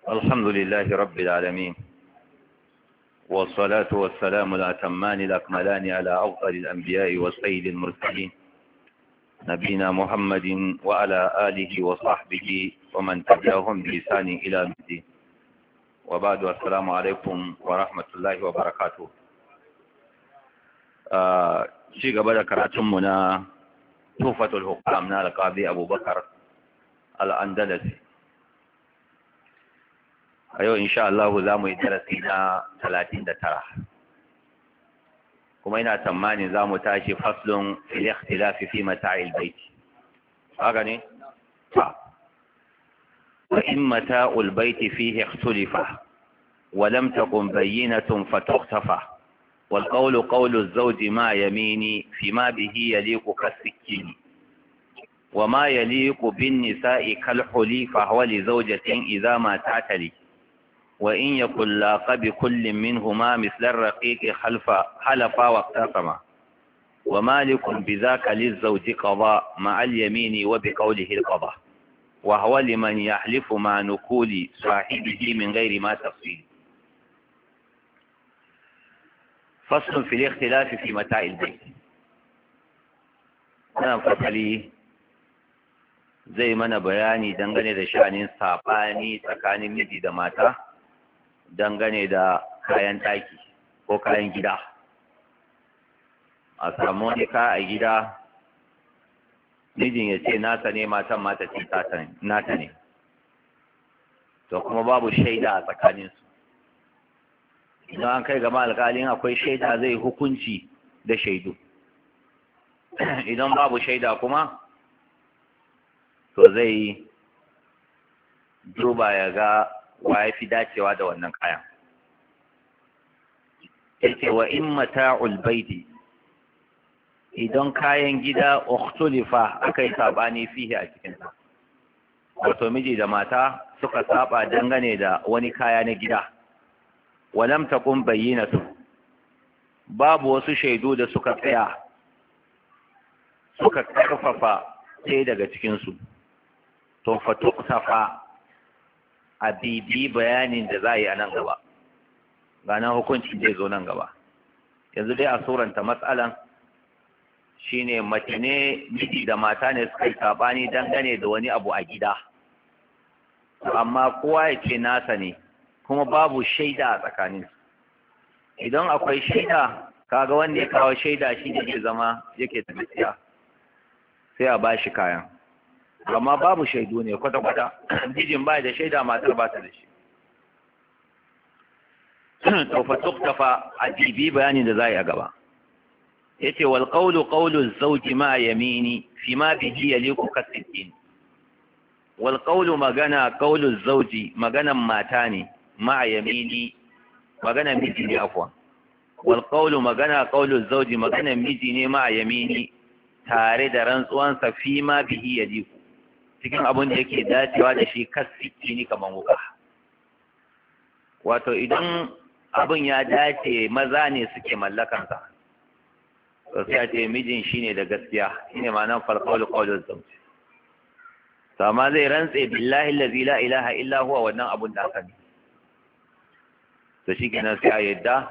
الحمد لله رب العالمين، والصلاة والسلام الأتمان الأكملان على أفضل الأنبياء والسيد المرسلين نبينا محمد وعلى آله وصحبه ومن تبعهم بإحسان إلى يوم الدين. وبعد، السلام عليكم ورحمة الله وبركاته. شيء قبل كراتمنا توفة الحكام القاضي أبو بكر الأندلسي. a yau insha Allah za mu yi darasi na 39 kuma ina tsammanin za mu tashi faslun fil ikhtilafi fi mata'il bait. haka ne wa in mata'ul bait fihi ikhtilafa wa lam takun bayyinatun fatukhtafa wal qawlu qawlu az-zawji ma yamini fima bihi yaliqu kas-sikini wa ma yaliqu bin nisa'i kal huli fa huwa li zawjatin idha ma ta'tali وإن يكن لاق بكل منهما مثل الرقيق حلفا واقتسما ومالك بذاك للزوج قضاء مع اليمين وبقوله القضاء وهو لمن يحلف مع نكول صاحبه من غير ما تفصيل. فصل في الاختلاف في متاع البيت. أنا فصلي zai mana bayani dangane da sha'anin saɓani tsakanin miji da mata dangane da kayan ɗaki ko kayan gida. A samu wani ka a gida, mijin ya ce nasa ne, matan mata ce nata ne, to kuma babu shaida a tsakaninsu. Idan an kai gama alƙalin akwai shaida zai hukunci da shaidu. Idan babu shaida kuma to zai duba ya ga wa ya fi dacewa da wannan kayan. Yace wa in mata'ul baiti, idan kayan gida ukhtulifa akai sabani fihi a cikin sa, wato miji da mata suka saba dangane da wani kaya na gida, walam takun bayyinatu, babu wasu shaidu da suka tsaya suka karfafa sai daga cikin su, to fatuktafa a bibi bayanin da za a yi a nan gaba, ganin hukuncin zai zo nan gaba. Yanzu dai a suranta matsalan shine mace ne, miji da mata ne suka yi sabani dangane da wani abu a gida, amma kowa ya ce nasa ne kuma babu shaida a tsakaninsu. Idan akwai shaida, kaga wanda ya kawo shaida shi ne zai zama yake da gaskiya, sai a ba shi kayan. Amma babu shaidu ne kwata-kwata, mijin ba da shaida, matar ba ta da shi. Tuktafa a jibi bayanin da za a yi a gaba. Ya ce, wal ƙaulu zauji ma yamini fi ma bihi ya liku kasittin. Wal ƙaulu magana ƙaulu zauji, maganan mata ne, ma yamini, maganan miji ne afwa. Wal ƙaulu magana ƙaulu zauji, maganan miji ne ma yamini, tare da rantsuwansa fi ma bihi ya liku, cikin abin da yake dacewa da shi kasiki ne kamar wuka. Wato idan abin ya dace maza ne suke mallakansa, to sai a ce mijin shi ne da gaskiya, shi ne ma'anar falƙaulu ƙaunar zauci. Sama zai rantse billahi lazi la ilaha illa huwa wannan abin da aka ne. To shi kenan sai a yadda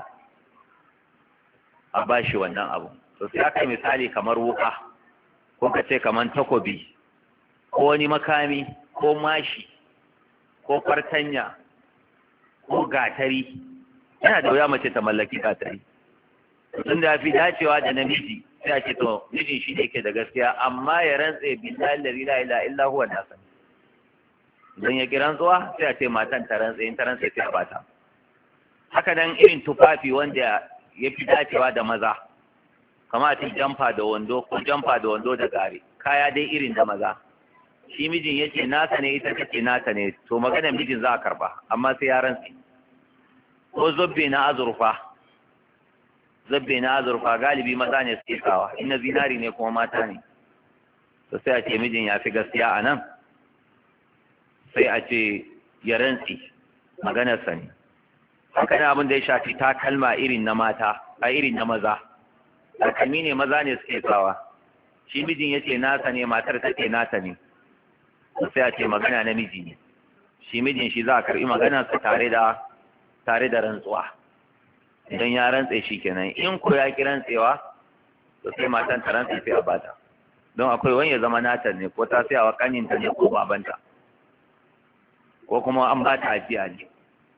a ba shi wannan abu. To sai aka yi misali kamar wuka, ko ka ce kamar takobi, ko wani makami, ko mashi, ko fartanya, ko gatari. Yana da wuya mace ta mallaki gatari. Tun da fi dacewa da namiji, sai a ce to mijin shi ne ke da gaskiya, amma ya rantse billahi la ilaha illa huwa nasa. Idan ya ki rantsuwa, sai a ce matan ta rantse, in ta rantse sai a bata. Haka nan irin tufafi wanda ya fi dacewa da maza, kamar a ce jamfa da wando, ko jamfa da wando da gare, kaya dai irin da maza. Shi mijin ya ce nasa ne, ita ce nata ne, to maganar mijin za a karba, amma sai ya rantsi. Ko zabbe na azurfa galibi maza ne suke sawa, ina zinari ne kuma mata ne. To sai a ce mijin ya fi gaskiya a nan, sai a ce ya rantsi, maganarsa ne. Haka ne abin da ya shafi takalma irin na mata, a irin na maza. Takalmi ne maza ne suke sawa, shi mijin ya ce nasa ne, matar ta ce nata ne. sai a ce magana namiji ne, shi mijin shi za a karɓi maganarsa tare da rantsuwa. Idan ya rantse shi kenan, in ko ya ki rantsewa to sai matan ta rantse sai a bata, don akwai wani ya zama nata ne ko ta sai a kaninta ne ko babanta ko kuma an ba ta ajiya ne.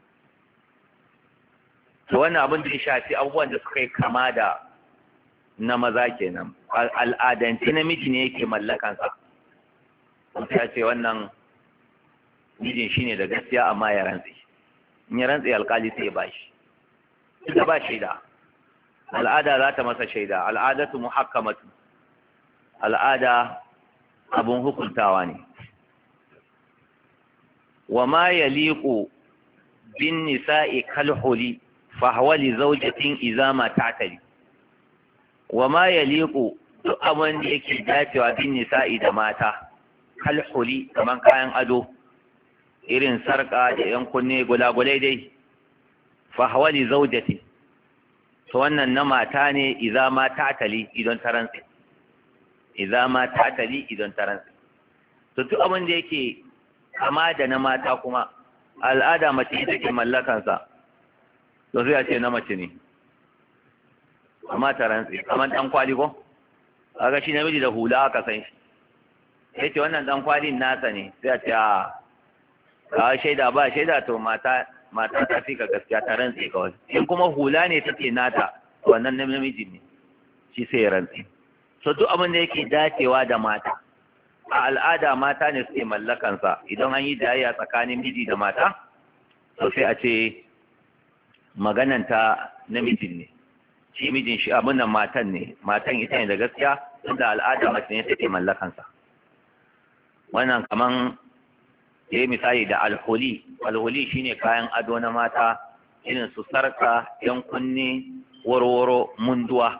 To wannan abin da ya shafi abubuwan da suka yi kama da na maza kenan, al'adanci namiji ne yake mallakansa. Ya ce wannan mijin shi ne da gaskiya amma ya rantse, in ya rantse alkali sai ya bashi, ita ba shaida, al'ada za ta masa shaida, al'adatu muhakkamatu, al'ada abun hukuntawa ne. wa ma yaliqu bin nisa'i kalhuli fa huwa li zawjatin idza ma ta'tali. wa ma yaliqu duk abin da yake dacewa bin nisa'i da mata, kalhuli kaman kayan ado irin sarka da yan kunne gulagulai dai, fa huwa li zawjatin, to wannan na mata ne idza ma ta'tali idan taransi, idza ma ta'tali idan taransi. to duk abin da yake kama da na mata kuma al'ada mace ita ke mallakansa, to sai a ce na mace ne, amma ta rantsi kamar dan kwali ko kaga shi namiji da hula aka san shi, sai ce wannan dan kwalin nasa ne, sai a ce a ka shaida ba shaida, to mata ta fi ka gaskiya ta rantsi kawai. In kuma hula ne take nata, wannan namiji ne shi sai ya rantsi. So duk abin da yake dacewa da mata, a al'ada mata ne suke mallakansa. Idan an yi jayayya tsakanin miji da mata, to sai a ce magananta namijin ne, shi mijin shi abin nan matan ne, matan ita ne da gaskiya, tunda al'ada mace ne take mallakansa. Wannan kaman yayi misali da alhuli. Alhuli shine kayan ado na mata, irin su sarka, yan kunne, warwaro, munduwa.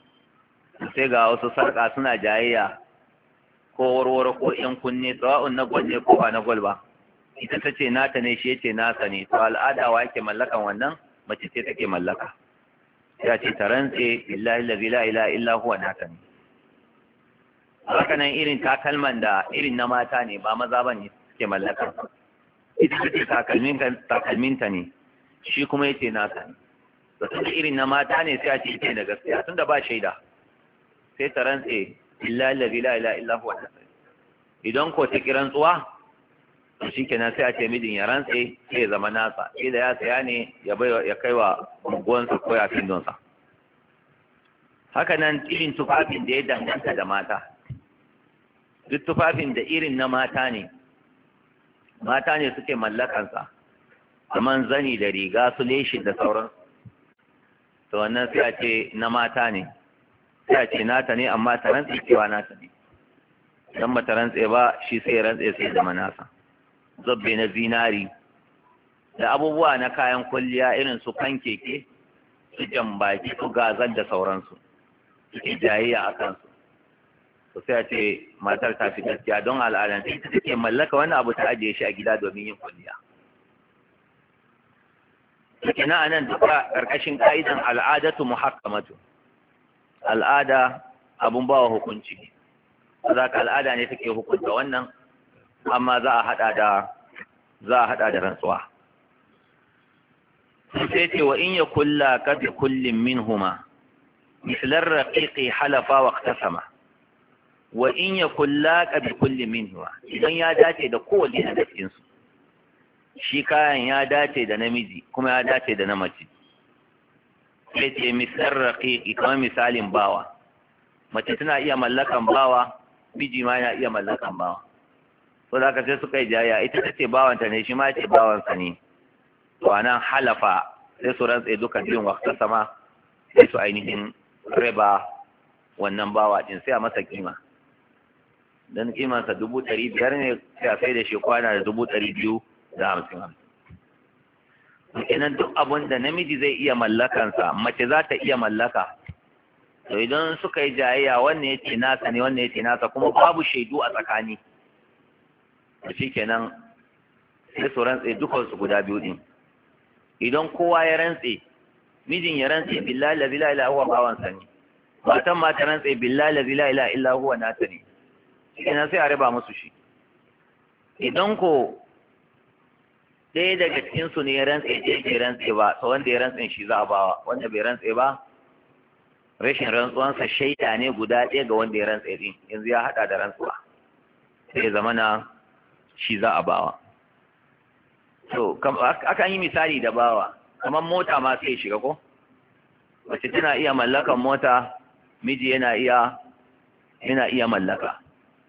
Sai ga wasu sarka suna jayayya ko warwaro ko yan kunne, sawa'un na gwal ne ko ba na gwal ba, ita ta ce nata ne, shi yace nasa ne, to al'ada wa yake mallakan wannan? Mace ce take mallaka. Ya ce ta rantse billahi allazi la ilaha illa huwa nata ne. Haka nan irin takalman da irin na mata ne, ba maza bane suke mallaka, ita ce takalminta ne, shi kuma yace nasa ne. To tunda irin na mata ne sai a ce ita da gaskiya, tunda ba shaida sai ta rantse billahi allazi la ilaha illa huwa nata. Idan ko ta kiran tsuwa, to shikenan sai a ce mijin ya rantse sai ya zama nasa, idan ya saya ne ya kai wa unguwansa ko ya findonsa. Haka nan irin tufafin da ya danganta da mata, duk tufafin da irin na mata ne suke mallakansa, kamar zani da riga su leshi da sauran, to wannan sai a ce na mata ne, sai a ce nata ne, amma ta rantse cewa nata ne. Dan ba ta rantse ba, shi sai ya rantse sai zama nasa. Zabbe na zinari da abubuwa na kayan kwalliya irin su kankeke, su jambaki, su gazan da sauransu, suke jayayya a kansu, to sai a ce matar ta fi gaskiya, don al'adance ita take mallaka wani abu ta ajiye shi a gida domin yin kwalliya. Kina anan duka ƙarƙashin ka'idan al'adatu muhakkamatu, al'ada abun bawa hukunci, za ka al'ada ne take hukunta wannan, amma za a hada da rantsuwa. Sai ce wa in ya kulla ka bi kullin minhuma mislar raqiqi halafa wa iqtasama. Wa in ya kulla ka bi kullin minhuma, idan ya dace da kowanne daga cikin su, shi kayan ya dace da namiji kuma ya dace da na mace. Sai ce mislar raqiqi, kamar misalin bawa, mace tana iya mallakan bawa, miji ma yana iya mallakan bawa. So da ka sai suka yi jaya, ita ta ce bawanta ne, shi ma ce bawansa ne, to anan halafa sai su rantse duka biyun wakta sama, sai su ainihin raba wannan bawa din, sai a masa kima. Dan kimansa 500 ne, sai a sai da shi kwana da 250. Kenan duk abun da namiji zai iya mallakansa, mace za ta iya mallaka. To idan suka yi jayayya, wannan yace nasa ne, wannan yace nasa, kuma babu shaidu a tsakani, to shikenan sai su rantse dukansu guda biyu din. Idan kowa ya rantse, mijin ya rantse billahi la ilaha illa huwa bawansa ne, matan ma ta rantse billahi la ilaha illa huwa nata ne, shikenan sai a raba musu shi. Idan ko ɗaya daga cikin su ne ya rantse ɗaya bai rantse ba, to wanda ya rantse shi za a bawa, wanda bai rantse ba rashin rantsuwansa shaida ne guda ɗaya ga wanda ya rantse din, yanzu ya haɗa da rantsuwa sai ya zama na shi za a bawa. to akan yi misali da bawa, kamar mota ma sai shiga ko, mace tana iya mallakan mota, miji yana iya mallaka.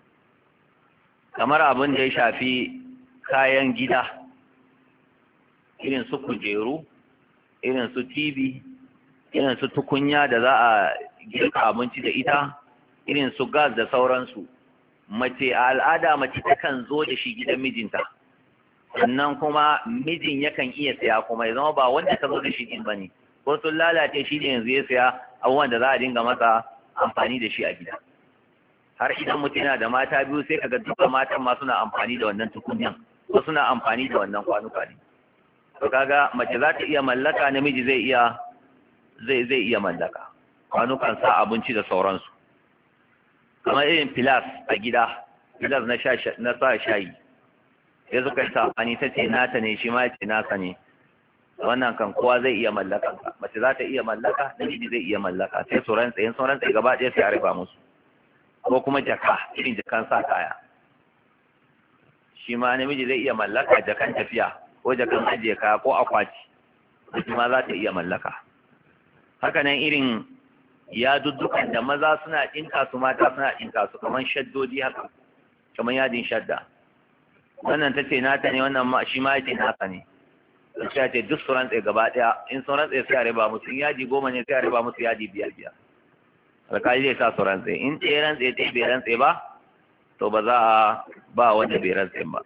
Kamar abin da ya shafi kayan gida, irin su kujeru, irin su TV, irin su tukunya da za a girka abinci da ita, irin su gas da sauransu. Mace a al'ada mace takan zo da shi gidan mijinta, sannan kuma mijin yakan iya saya, kuma ya zama ba wanda ta zo da shi din bane, ko sun lalace shi ne yanzu ya saya abubuwan da za a dinga masa amfani da shi a gida. Har idan mutum yana da mata biyu sai kaga duka matan ma suna amfani da wannan tukunyan, ko suna amfani da wannan kwanuka ne. To kaga mace za ta iya mallaka, namiji zai iya mallaka kwanukan sa abinci da sauransu. Kamar irin filas a gida, filas na sa shayi, sai suka yi sabani, ta ce nata ne, shi ma ya ce nasa ne. Wannan kan kowa zai iya mallakan ka, mace za ta iya mallaka, namiji zai iya mallaka, sai su rantsa, in sun rantsa gaba ɗaya sai a rufa musu. Ko kuma jaka, irin jakan sa kaya, shi ma namiji zai iya mallaka jakan tafiya, ko jakan ajiye kaya, ko akwati, shi ma za ta iya mallaka. Haka nan irin yaduddukan da maza suna ɗinka su, mata suna ɗinka su, kamar shaddodi haka, kamar yadin shadda. Wannan ta ce nata ne, wannan shi ma ya ce nasa ne. Sai ce duk su rantse gaba ɗaya, in sun rantse sai a riba musu, in yaji 10 ne sai a riba musu yaji 5. Alkali zai sa su rantse, in ɗaya rantse ɗaya bai rantse ba, to ba za a ba wanda bai rantse ba.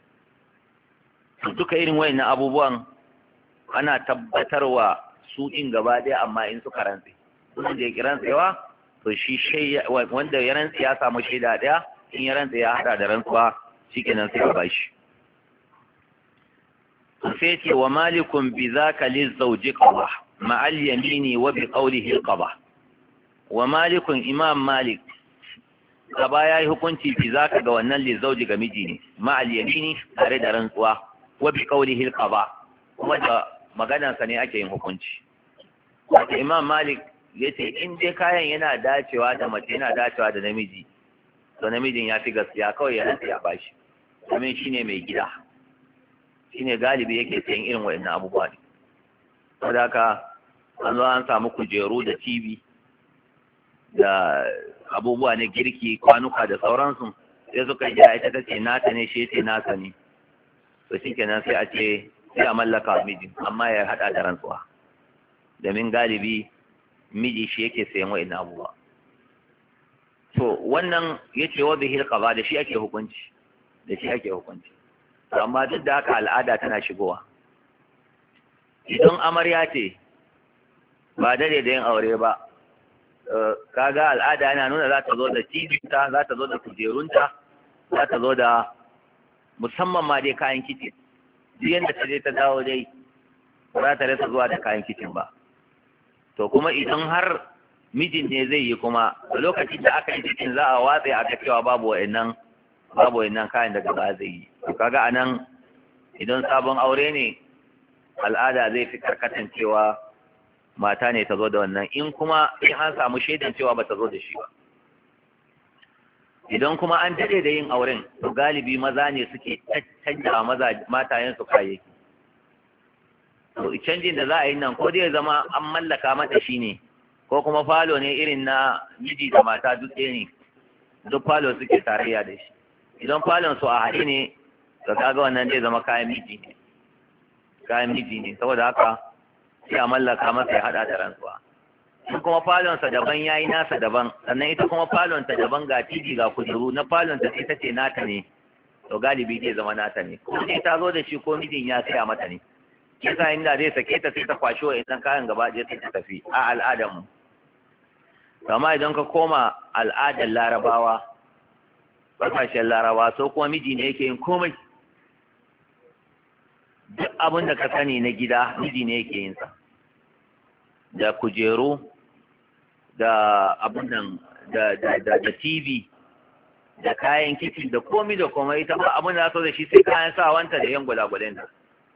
Duka irin wayannan abubuwan ana tabbatarwa su ɗin gaba ɗaya, amma in suka rantse, wanda ya ki rantsewa, to shi wanda ya rantse ya samu shaida ɗaya, in ya rantse ya haɗa da rantsuwa, shikenan sai a bashi. sai ce wa malikun bi zaka lizawji qada ma al yamini wa bi qawlihi al qada. Wa malikun, imam malik gaba yayi hukunci bi zaka ga wannan lizawji ga miji ne, ma al yamini tare da rantsuwa, wa bi qawlihi al qada, kuma da maganar sa ne ake yin hukunci. Wato imam malik yace in dai kayan yana dacewa da mace, yana dacewa da namiji, to namijin ya fi gaskiya, kawai ya rantsa ya bashi, domin shine mai gida, shine galibi yake sayan irin waɗannan abubuwa ne. Saboda haka an zo an samu kujeru da TV da abubuwa na girki, kwanuka da sauransu, sai suka yi ita ta ce nata ne, shi ce nasa ne, to shikenan sai a ce sai a mallaka mijin, amma ya haɗa da rantsuwa, domin galibi miji shi yake sayan waɗannan abubuwa. To wannan yace wa bihil qada, da shi ake hukunci, amma duk da haka al'ada tana shigowa. Idan amarya ce ba dare da yin aure ba, kaga al'ada yana nuna za ta zo da cibinta, za ta zo da kujerunta, za ta zo da musamman ma dai kayan kicin. Duk yadda ta je ta dawo dai ba za ta rasa zuwa da kayan kicin ba. To kuma idan har mijin ne zai yi, kuma a lokacin da aka yi cikin za a watsa a ga cewa babu wa'annan kayan daga ba zai yi. To kaga anan idan sabon aure ne, al'ada zai fi karkatan cewa mata ne ta zo da wannan, in kuma in an samu shaidan cewa ba ta zo da shi ba. Idan kuma an dade da yin auren, to galibi maza ne suke canja matayen su kayayyaki. To canjin da za a yi nan, ko dai zama an mallaka mata shi ne, ko kuma falo ne irin na miji da mata duk ɗaya ne, duk falo suke tarayya da shi. Idan falon su a haɗe ne, to kaga wannan zai zama kayan miji ne, saboda haka sai a mallaka masa ya haɗa da rantsuwa. In kuma falonsa daban yayi nasa daban, sannan ita kuma falonta daban, ga tiji ga kujeru, na falonta sai ta ce nata ne, to galibi zai zama nata ne, ko sai ta zo da shi ko mijin ya saya mata ne. Kisa inda zai sake ta sai ta kwashi wa idan kayan gaba ɗaya sai ta tafi a al'adar mu. Amma idan ka koma al'adar larabawa, ƙasashen larabawa, so kuma miji ne yake yin komai. Duk abin da ka sani na gida miji ne yake yin sa, da kujeru, da abin nan, da TV, da kayan kicin, da komai da komai. Ita ba abin da so da shi sai kayan sawanta da yan gwalagwalen ta.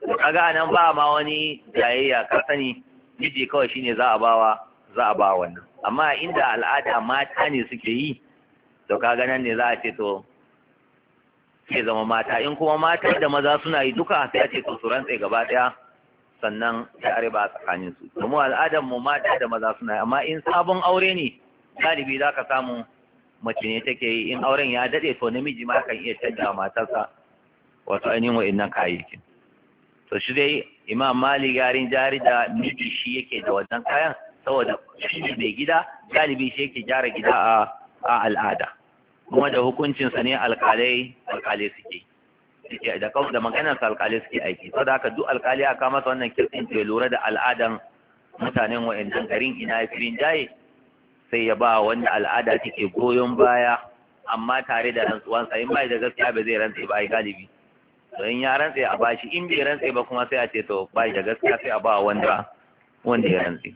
kaga anan ba ma wani jayayya ka sani miji kawai shine za a bawa wannan amma inda al'ada mata ne suke yi to kaga nan ne za a ce to sai zama mata in kuma mata da maza suna yi duka sai a ce to su rantse gaba daya sannan sai a riba tsakanin su kuma al'adar mu mata da maza suna yi amma in sabon aure ne galibi za ka samu mace ne take yi in auren ya dade to namiji ma kan iya canja matarsa wato ainihin wa'annan kayayyakin to shi dai imam malik yarin jari da miji shi yake da wannan kayan saboda shi ne mai gida galibi shi yake gyara gida a al'ada kuma da hukuncinsa ne alƙalai suke da maganar alƙalai suke aiki saboda haka duk alƙali aka masa wannan kirkin ya lura da al'adan mutanen wa'annan garin ina firin jaye sai ya ba wanda al'ada take goyon baya amma tare da rantsuwansa in bai da gaskiya ba zai rantse ba ai galibi to in ya rantse a bashi in bai rantse ba kuma sai a ce to bai da gaskiya sai a ba wanda ya rantse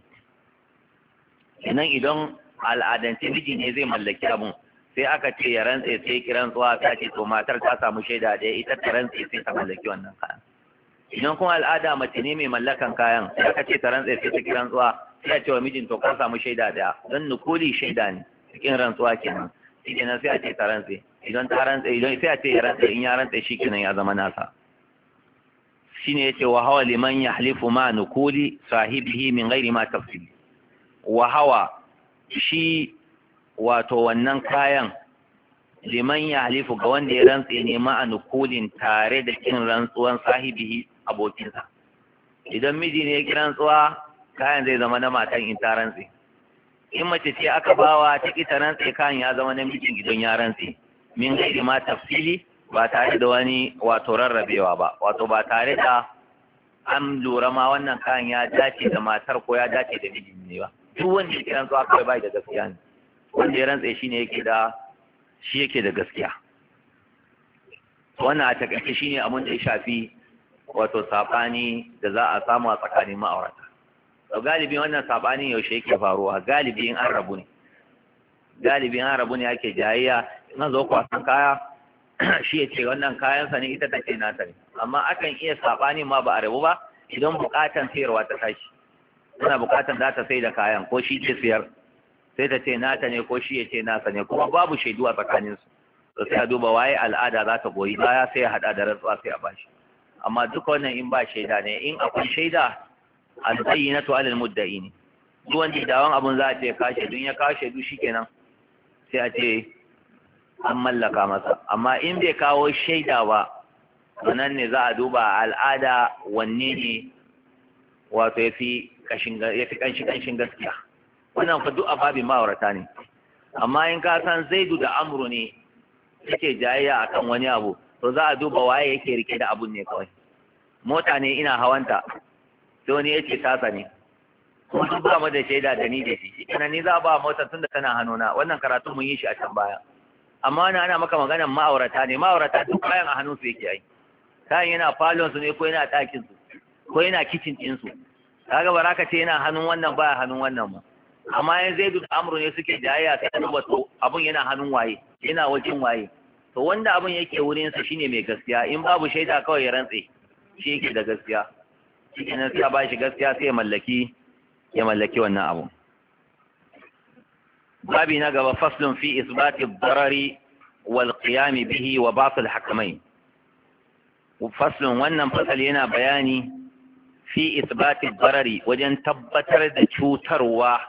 idan al'adance miji ne zai mallaki abun sai aka ce ya rantse sai kiran tsuwa ta ce to matar ta samu shaida ɗaya ita ta rantse sai ta mallaki wannan kayan idan kuma al'ada mace ne mai mallakan kayan sai aka ce ta rantse sai ta kiran tsuwa sai a ce wa mijin to ka samu shaida ɗaya don nukuli shaida ne cikin rantsuwa kenan shi kenan sai a ce ta rantse idan ta rantse idan sai a ce ya rantse in ya rantse shi kenan ya zama nasa shine yace wa hawa liman yahlifu ma nukuli sahibihi min ghairi ma tafsil wa hawa shi wato wannan kayan liman yahlifu ga wanda ya rantse ne ma nukulin tare da kin rantsuwan sahibihi abokinsa idan miji ne ya ki rantsuwa kayan zai zama na matan in ta rantse in mace ce aka bawa ta ki ta rantse kayan ya zama na mijin idan ya rantse min gairi ma tafsili ba tare da wani wato rarrabewa ba wato ba tare da an lura ma wannan kayan ya dace da matar ko ya dace da mijin ne ba duk wanda ya kiran zuwa kawai bai da gaskiya ne wanda ya rantse shi ne yake da gaskiya wannan a takaice shine abin da ya shafi wato sabani da za a samu a tsakanin ma'aurata to galibi wannan sabanin yaushe yake faruwa galibi in an rabu ne ake jayayya in an zo kwasan kaya shi ya ce wannan kayansa ne ita take nata ne amma akan iya sabani ma ba a rabu ba idan bukatan sayarwa ta tashi tana bukatan za ta sai da kayan ko shi ce siyar sai ta ce nata ne ko shi ya ce nasa ne kuma babu shaidu a tsakaninsu to sai a duba waye al'ada za ta goyi baya sai ya hada da rantsuwa sai a bashi amma duka wannan in ba shaida ne in akwai shaida al-bayyinatu 'ala al-mudda'i ne duk wanda dawon abun za a ce ka shaidu ya kawo shaidu shikenan sai a ce an mallaka masa amma in bai kawo shaida ba nan ne za a duba al'ada wanne ne wato ya fi ƙanshin gaskiya wannan fa duk a babin ma'aurata ne amma in ka san zaidu da amru ne suke jayayya akan wani abu to za a duba waye yake rike da abun ne kawai mota ne ina hawanta sai wani ya ce tasa ne kuma duk ba mu da shaida da ni da shi kana ni za a ba mota tun da tana hannuna wannan karatu mun yi shi a can baya amma wani ana maka maganar ma'aurata ne ma'aurata duk kayan a hannun su yake ai kayan yana falon su ne ko yana ɗakin su ko yana kicin ɗin su kaga ba ka ce yana hannun wannan baya hannun wannan ba amma yan zaidu da amru ne suke jayayya sai a duba to abun yana hannun waye yana wajen waye to wanda abun yake wurin sa shine mai gaskiya in babu shaida kawai ya rantse shi yake da gaskiya shi kenan sai a ba shi gaskiya sai ya mallaki wannan abu babi na gaba faslun fi isbati darari wal qiyam bihi wa batil hakamain faslun wannan fasali yana bayani fi isbati darari wajen tabbatar da cutarwa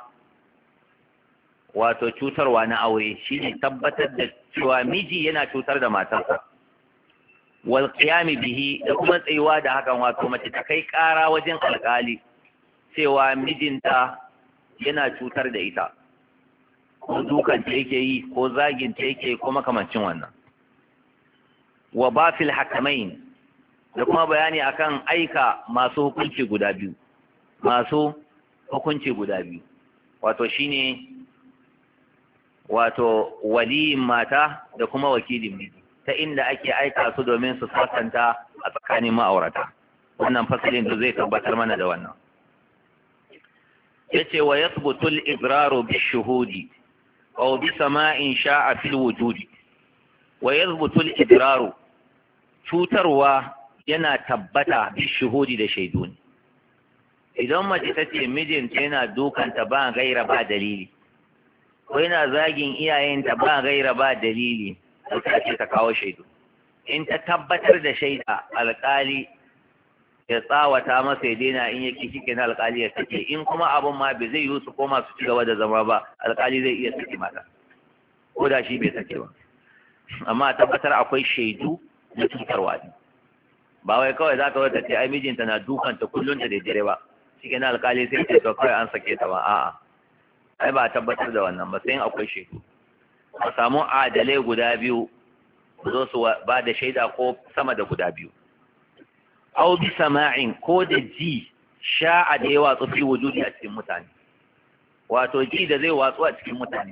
wato cutarwa na aure shine tabbatar da cewa miji yana cutar da matarsa wal qiyam bihi da kuma tsayuwa da hakan wato mace ta kai ƙara wajen alƙali cewa mijinta yana cutar da ita ko dukan ta yake yi ko zagin ta yake ko makamancin wannan wa bafil hakamain da kuma bayani akan aika masu hukunci guda biyu wato shine wato waliyin mata da kuma wakilin miji ta inda ake aika su domin su sasanta a tsakanin ma'aurata wannan fasalin da zai tabbatar mana da wannan yace wa yathbutu al-ibraru bi-shuhudi aw bi sama'in sha'a fil wujudi wa yathbutu al-ibraru cutarwa yana tabbata bi shuhudi da shaidu ne. Idan mace ta ce mijinta yana dukanta ba gaira ba dalili, ko yana zagin iyayenta ba gaira ba dalili, ta ce ta kawo shaidu. In ta tabbatar da shaida, alƙali ya tsawata masa ya daina, in yake shi kenan alƙali ya sake. In kuma abun ma bai zai yi su koma su ci gaba da zama ba, alƙali zai iya sake mata ko da shi bai sake ba. Amma a tabbatar akwai shaidu na cutarwa ne, ba wai kawai za ka wata ce ai mijinta na dukanta kullum da daidai ba, shi kenan alƙali sai ce to kawai an sake ta ba. A'a, ai ba a tabbatar da wannan ba, sai in akwai shaidu. A samu adalai guda biyu su zo su ba da shaida ko sama da guda biyu. Au bi sama'in, ko da ji sha'a da ya watsu fi wujudi a cikin mutane, wato ji da zai watsu a cikin mutane.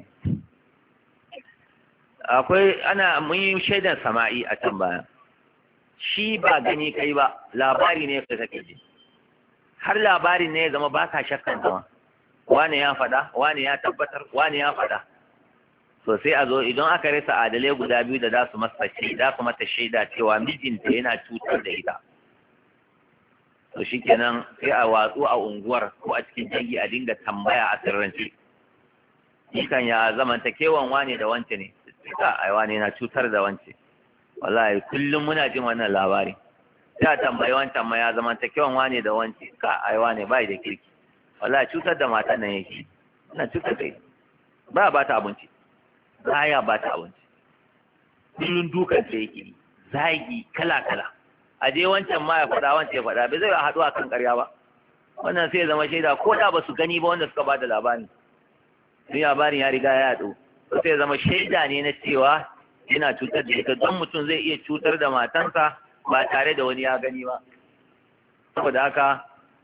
Akwai mun yi shaidan sama'i a can baya, shi ba gani kai ba, labari ne ka kake ji, har labarin ne ya zama ba ka shakkan zama, wane ya faɗa, wane ya tabbatar, wane ya faɗa. So sai a zo idan aka rasa adalai guda biyu da za su mata shaida cewa mijinta yana cutar da ita, to shikenan sai a watsu a unguwar ko a cikin dangi a dinga tambaya a sirrance, kan ya zamantakewan wane da wance ne, ka ai wane yana cutar da wance, wallahi kullum muna jin wannan labari. Sai a tambayi wancan ma ya zamantakewan wane da wance, ka ai wane bai da kirki, wallahi cutar da matan nan yake, ina cutar da ita, ba ta abinci, baya ba ta abinci, kullum dukan ta yake, zagi kala kala. A je wancan ma ya faɗa, wancan ya faɗa, bai zai haɗu a kan ƙarya ba. Wannan sai ya zama shaida, ko da ba su gani ba wanda suka ba da labari, sun labarin ya riga ya yaɗu, sai ya zama shaida ne na cewa yana cutar da ita. Don mutum zai iya cutar da matansa ba tare da wani ya gani ba, saboda haka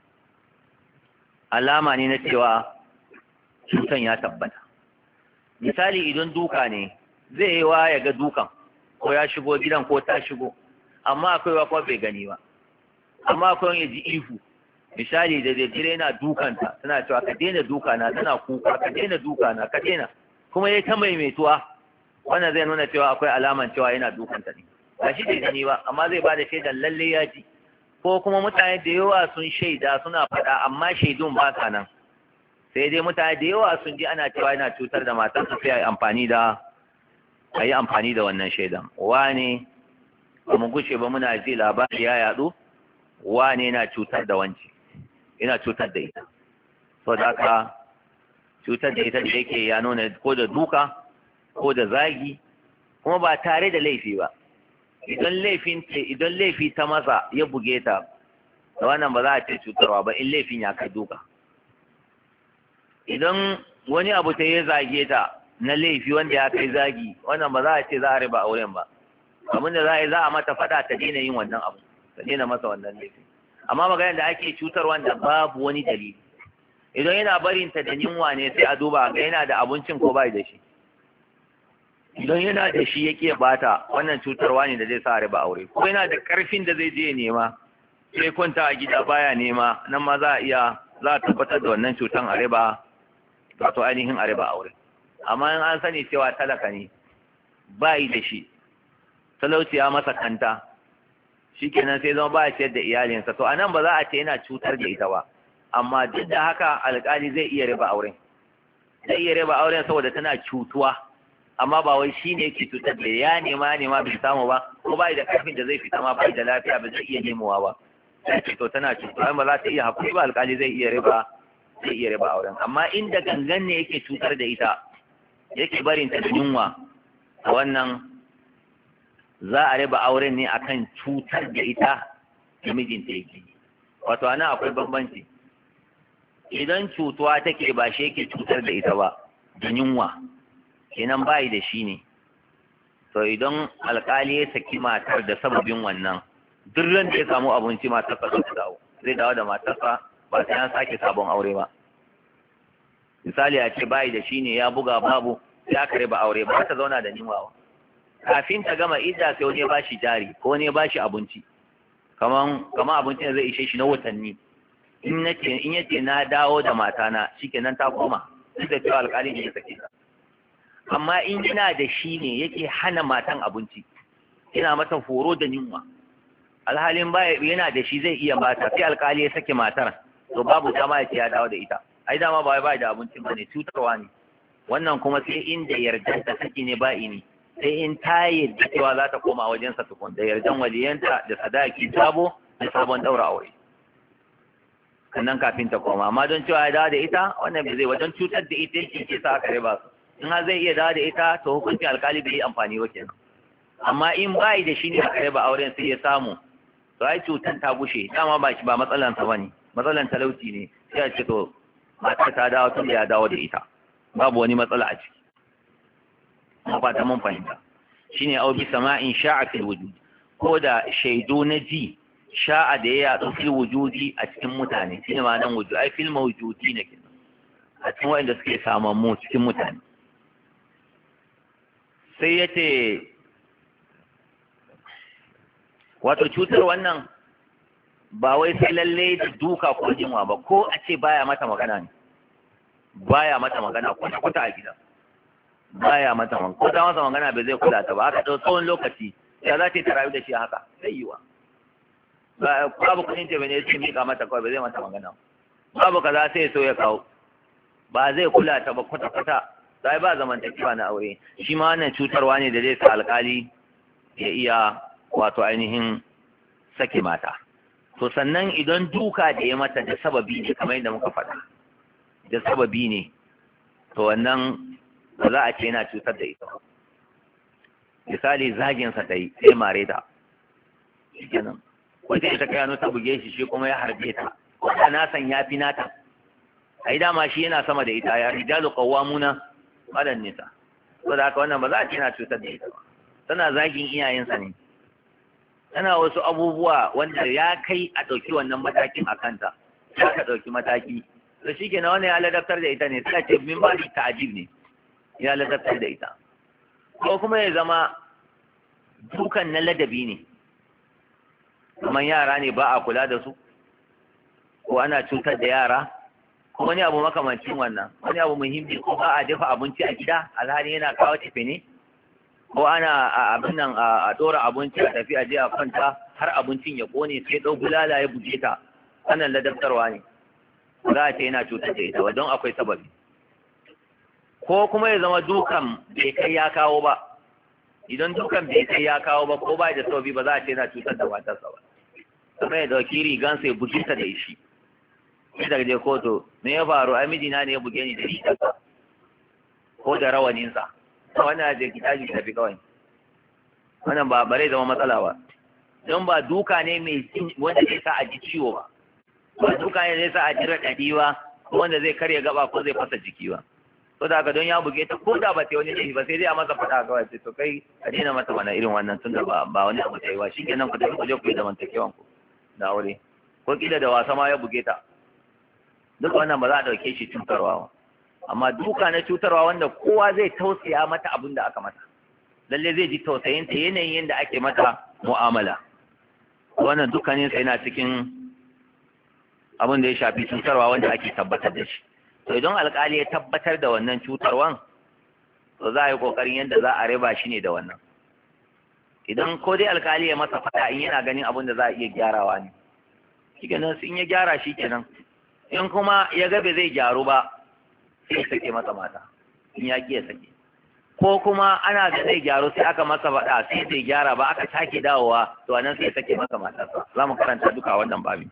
alama ne na cewa cutan ya tabbata. Misali, idan duka ne, zai yi wa ya ga dukan, ko ya shigo gidan ko ta shigo, amma akwai wa kuma bai gani ba, amma akwai ya ji ihu. Misali, da daddare yana dukanta, tana cewa ka daina duka na, tana kuka ka daina duka na, ka daina, kuma ya ta maimaituwa, wannan zai nuna cewa akwai alaman cewa yana dukanta ne, ba shi bai gani ba, amma zai bada shaidan lalle ya ji. Ko kuma mutane da yawa sun shaida suna faɗa, amma shaidun ba sa nan, sai dai mutane da yawa sun ji ana cewa yana cutar da matansa, sai a yi amfani da wannan shaidan. Wane ba mu gushe ba muna ji labari ya yaɗu, wane yana cutar da wanci, yana cutar da ita. So da haka cutar da ita da yake ya nuna ko da duka ko da zagi, kuma ba tare da laifi ba. Idan laifi ta masa ya buge ta, da wannan ba za a ce cutarwa ba in laifin ya kai duka. Idan wani abu ta yi zage ta na laifi wanda ya kai zagi, wannan ba za a ce za a riba auren ba. Abin da za a mata faɗa ta daina yin wannan abu, ta daina masa wannan laifi. Amma maganar da ake cutar wanda babu wani dalili, idan yana barinta da yunwa ne sai a duba ga yana da abincin ko bai da shi. Idan yana da shi yake bata, wannan cutarwa ne da zai sa a riba aure. Ko yana da ƙarfin da zai je nema, sai kwanta a gida baya nema, nan ma za a tabbatar da wannan cutan a riba, wato ainihin a riba aure. Amma in an sani cewa talaka ne, bai da shi, talauci ya masa kanta, shikenan sai zama ba ya ciyar da iyalinsa, to anan ba za a ce yana cutar da ita ba. Amma duk da haka alƙali zai iya riba auren, saboda tana cutuwa, amma ba wai shi ne yake cutar da ya nema bai samu ba, ko bai da karfin da zai fita ma, bai da lafiya ba zai iya nemowa ba, sai ce to tana cutuwa, ba za ta iya hakuri ba, alƙali zai iya riba auren. Amma inda gangan ne yake cutar da ita, yake barin ta da yunwa, wannan za a riba auren ne akan cutar da ita da mijinta yake. Wato ana akwai bambanci. Idan cutuwa take ba shi yake cutar da ita ba, da yunwa, kenan bayi da shi ne. To idan alkali ya saki matar da sababin wannan, duk ran da ya samu abinci matarsa zai dawo da matarsa, ba sai an sake sabon aure ba. Misali a ce bayi da shi ne, ya buga babu, sai aka riba aure, ba ta zauna da yunwa ba. Kafin ta gama idda sai wani ya bashi jari ko wani ya bashi abinci, kaman abincin da zai ishe shi na watanni. In yace na dawo da matana, shikenan ta koma, duk da cewa alƙali ne ya sake ta. Amma in yana da shi ne yake hana matan abinci, yana mata horo da yunwa, alhalin baya yana da shi zai iya bata, sai alkali ya sake matar, to babu dama ya ce ya dawo da ita. Ai dama ba da abincin bane, cutarwa ne. Wannan kuma sai inda yardan ta saki ne ba'i ne, sai in ta yadda cewa za ta koma wajensa tukun, da yardan waliyanta da sadaki sabo da sabon daura aure, sannan kafin ta koma. Amma don cewa ya dawo da ita, wannan bai zai wajen cutar da ita yake ke sa aka riba su. In har zai iya dawo da ita, to hukuncin alkali bai yi amfani ba kenan. Amma in bai da shi ne aka riba auren sai ya samu, to ai cutar ta gushe, dama ba matsalansa bane, matsalan talauci ne, sai a ce to matar ta dawo tun da ya dawo da ita, babu wani matsala a ciki. Mun fata mun fahimta. Shine au bi sama'in sha'a fil wujud, ko da shaidu na ji sha'a da ya yaɗu fil wujudi a cikin mutane, shine ma'anar wujud, ai fil mawjudi ne kenan, a cikin wanda suke samammu cikin mutane. Sai yace wato cutar wannan ba wai sai lalle da duka ko jinwa ba, ko a ce baya mata magana ne, baya mata magana kwata a gida, baya mata magana, ko ta masa magana bai zai kula ta ba, haka ɗau tsawon lokaci ya za ta rayu da shi haka, zai yi wa babu kudin ce bane sai mika mata kawai, bai zai mata magana, babu kaza sai so ya kawo, ba zai kula ta ba kwata sai ba zamantakewa na aure. Shi ma wannan cutarwa ne da zai sa alkali ya iya wato ainihin sake mata. To sannan idan duka da ya mata da sababi ne, kamar yadda muka faɗa, da sababi ne, to wannan ba za a ce yana cutar da ita. Misali zaginsa ta yi sai mare ta, shi kenan wata ita kayano ta buge shi kuma ya harbe ta, wata nasan ya fi nata, a yi dama shi yana sama da ita, ya rijalu qawwamuna ala nisa, saboda haka wannan ba za a ce yana cutar da ita ba. Tana zagin iyayensa ne, tana wasu abubuwa wanda ya kai a ɗauki wannan matakin a kanta, ya ka ɗauki mataki, da shi kenan wani ya ladabtar da ita ne, suka ce min ba ta ta'ajib ne, ya ladabtar da ita. Ko kuma ya zama dukan na ladabi ne, kamar yara ne ba a kula da su, ko ana cutar da yara, ko wani abu makamancin wannan, wani abu muhimmi, ko ba a dafa abinci a gida alhali yana kawo tafe ne, ko ana abin nan a ɗora abinci a tafi a je a kwanta har abincin ya ƙone sai ɗau bulala ya buge ta, wannan ladabtarwa ne, za a ce yana cutar da ita don akwai sababi. Ko kuma ya zama dukan bai kai ya kawo ba, idan dukan bai kai ya kawo ba ko ba da sababi ba za a ce yana cutar da matarsa ba. Kuma ya dauki rigansa ya buge ta da shi, sai daga je kotu, me ya faru, ai mijina ne ya buge ni da rigarsa ko da rawaninsa, wannan da kitaji tafi kawai, wannan ba bare zama matsala ba, don ba duka ne mai wanda zai sa a ji ciwo ba, ba duka ne zai sa a ji raɗaɗi ba, wanda zai karya gaba ko zai fasa jiki ba. So da haka don ya buge ta ko da ba ta wani laifi ba, sai dai a masa faɗa kawai, sai to kai a daina mata mana irin wannan tun da ba wani abu ta yi ba, shi kenan ku tafi ku je ku yi zamantakewan ku da aure, ko kila da wasa ma ya buge ta, duk wannan ba za a ɗauke shi cutarwa ba. Amma duka na cutarwa wanda kowa zai tausaya mata abin da aka mata, lalle zai ji tausayin ta yanayin yadda ake mata mu'amala, wannan dukkanin sa yana cikin abin da ya shafi cutarwa wanda ake tabbatar da shi. To idan alƙali ya tabbatar da wannan cutarwan, to za a yi ƙoƙarin yadda za a riba shi ne da wannan. Idan ko dai alƙali ya masa faɗa in yana ganin abin da za a iya gyarawa ne, shi kenan in ya gyara shi kenan, in kuma ya ga bai zai gyaru ba sai ya sake masa mata, in ya ƙi ya sake. Ko kuma ana da zai gyaru sai aka masa faɗa sai bai gyara ba aka sake dawowa, to anan sai ya sake masa matarsa. Za mu karanta duka wannan babin.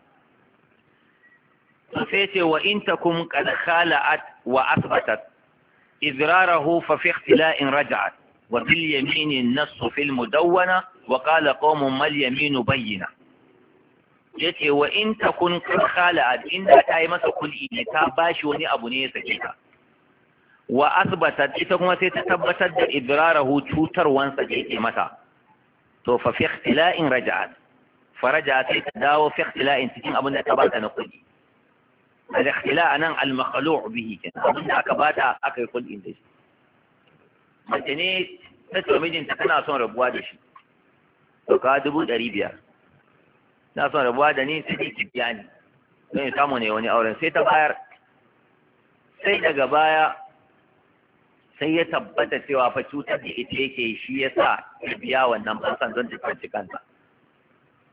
sai ce wa in takum qad khala'at wa asbatat idrarahu fa fi ikhtila'in raja'at wa bil yamin an-nass fi al-mudawwana wa qala qawmun mal yamin bayyina. Yace wa in takun qad khala'at, inda ta yi masa kul'i ne, ta bashi wani abu ne ya sake ta, wa asbatat, ita kuma sai ta tabbatar da idrarahu, cutarwansa da yake mata, to fa fi ikhtila'in raja'at, faraja sai ta dawo fi ikhtila'in cikin abin da ta bata na kul'i. al-ikhtila' nan al-makhlu' bihi, kenan abin da aka bata aka yi kul'in da shi. Mace ne ta ce mijinta tana son rabuwa da shi, to ka 500,000 na son rabuwa da ni, sai ki biya ni don ya samu ne wani auren, sai ta bayar. Sai daga baya sai ya tabbata cewa fa cutar da ita yake, shi ya sa ya biya wannan fansan don ta kanta.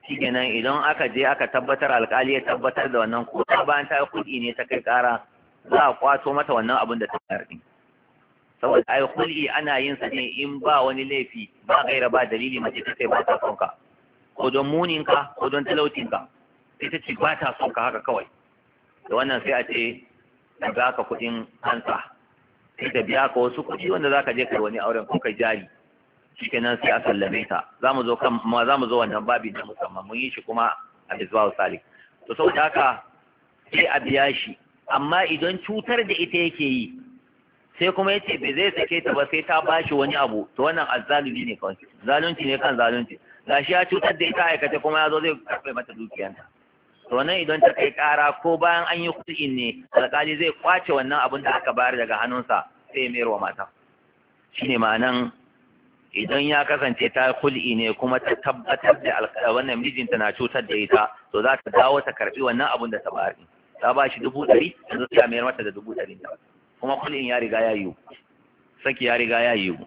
shikenan idan aka je aka tabbatar alkali ya tabbatar da wannan ko ta bayan ta kul'i ne ta kai kara za a kwato mata wannan abin da ta karbi saboda ai kul'i ana yin sa ne in ba wani laifi ba gaira ba dalili mace ta ce ba ta son ka ko don muninka ko don talaucinka sai ta ce ba ta son ka haka kawai da wannan sai a ce da za ka kuɗin hansa sai ta biya ka wasu kuɗi wanda za ka je kai wani auren ko kai jari shikenan sai a sallame ta za mu zo wannan babi na musamman mun yi shi kuma a bisbahu salik to saboda haka sai a biya shi amma idan cutar da ita yake yi sai kuma yace bai zai sake ta ba sai ta bashi wani abu to wannan azzalumi ne kawai zalunci ne kan zalunci gashi ya cutar da ita aikata kuma ya zo zai karɓe mata dukiyanta to nan idan ta kai ƙara ko bayan an yi kuɗin ne alƙali zai kwace wannan abin da aka bayar daga hannunsa sai ya mayar wa mata shine ma'anan idan ya kasance ta kul'i ne kuma ta tabbatar da wannan mijinta na cutar da ita to za ta dawo ta karɓi wannan abin da ta bayar ta ba shi 100 yanzu sai a mayar mata da 100 kuma kul'in ya riga ya yiwu saki ya riga ya yiwu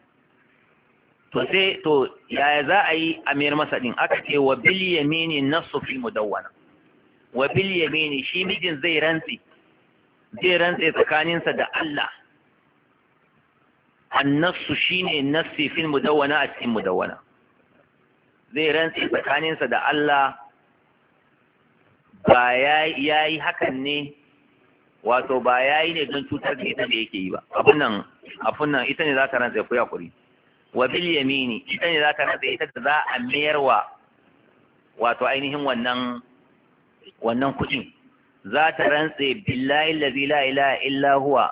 to yaya za a yi a mayar masa din aka ce wa bil yamini nasu fi mudawwana wa bil yamini shi mijin zai rantsi tsakaninsa da Allah annasu shine nassi fil mudawwana a cikin mudawwana zai rantsi tsakaninsa da Allah ba yayi hakan ne wato ba yayi ne don cutar da ita da yake yi ba abun nan ita ne za ta rantsa ku yakuri wa bil yamini ita ne za ta rantsa ita da za a mayarwa wato ainihin wannan kuɗin za ta rantse billahi allazi la ilaha illa huwa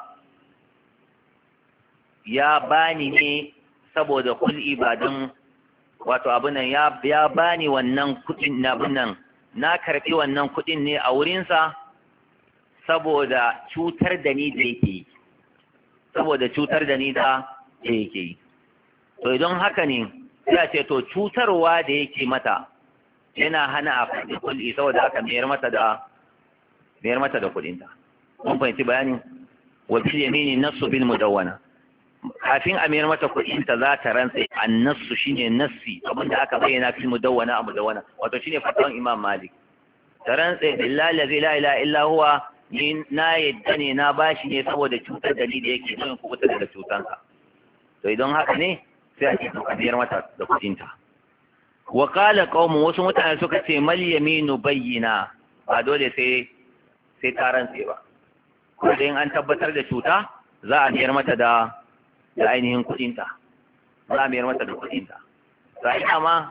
ya bani ne saboda kul'i ba don wato abunan ya bani wannan kuɗin na abunan na karɓi wannan kuɗin ne a wurinsa saboda cutar da ni da yake yi saboda cutar da ni da yake yi to idan haka ne sai a ce to cutarwa da yake mata yana hana a faɗi kul'i saboda haka mayar mata da kuɗinta mun fahimci bayanin wa bil yamini nasu bil mudawwana kafin a mayar mata kuɗinta za ta rantsa annasu shine nassi abinda aka bayyana fil mudawwana a mudawwana wato shine fatawan Imam Malik ta rantsa billahi la ilaha illa huwa ni na yadda ne na bashi ne saboda cutar da ni da yake don kubuta daga cutansa to idan haka ne sai a ce to a mayar mata da kuɗinta wa qala qaumun wasu mutane suka ce mal yaminu bayyina ba dole sai ta rantse ba ko da an tabbatar da cuta za a mayar mata da ainihin kudinta za a mayar mata da kudinta sai amma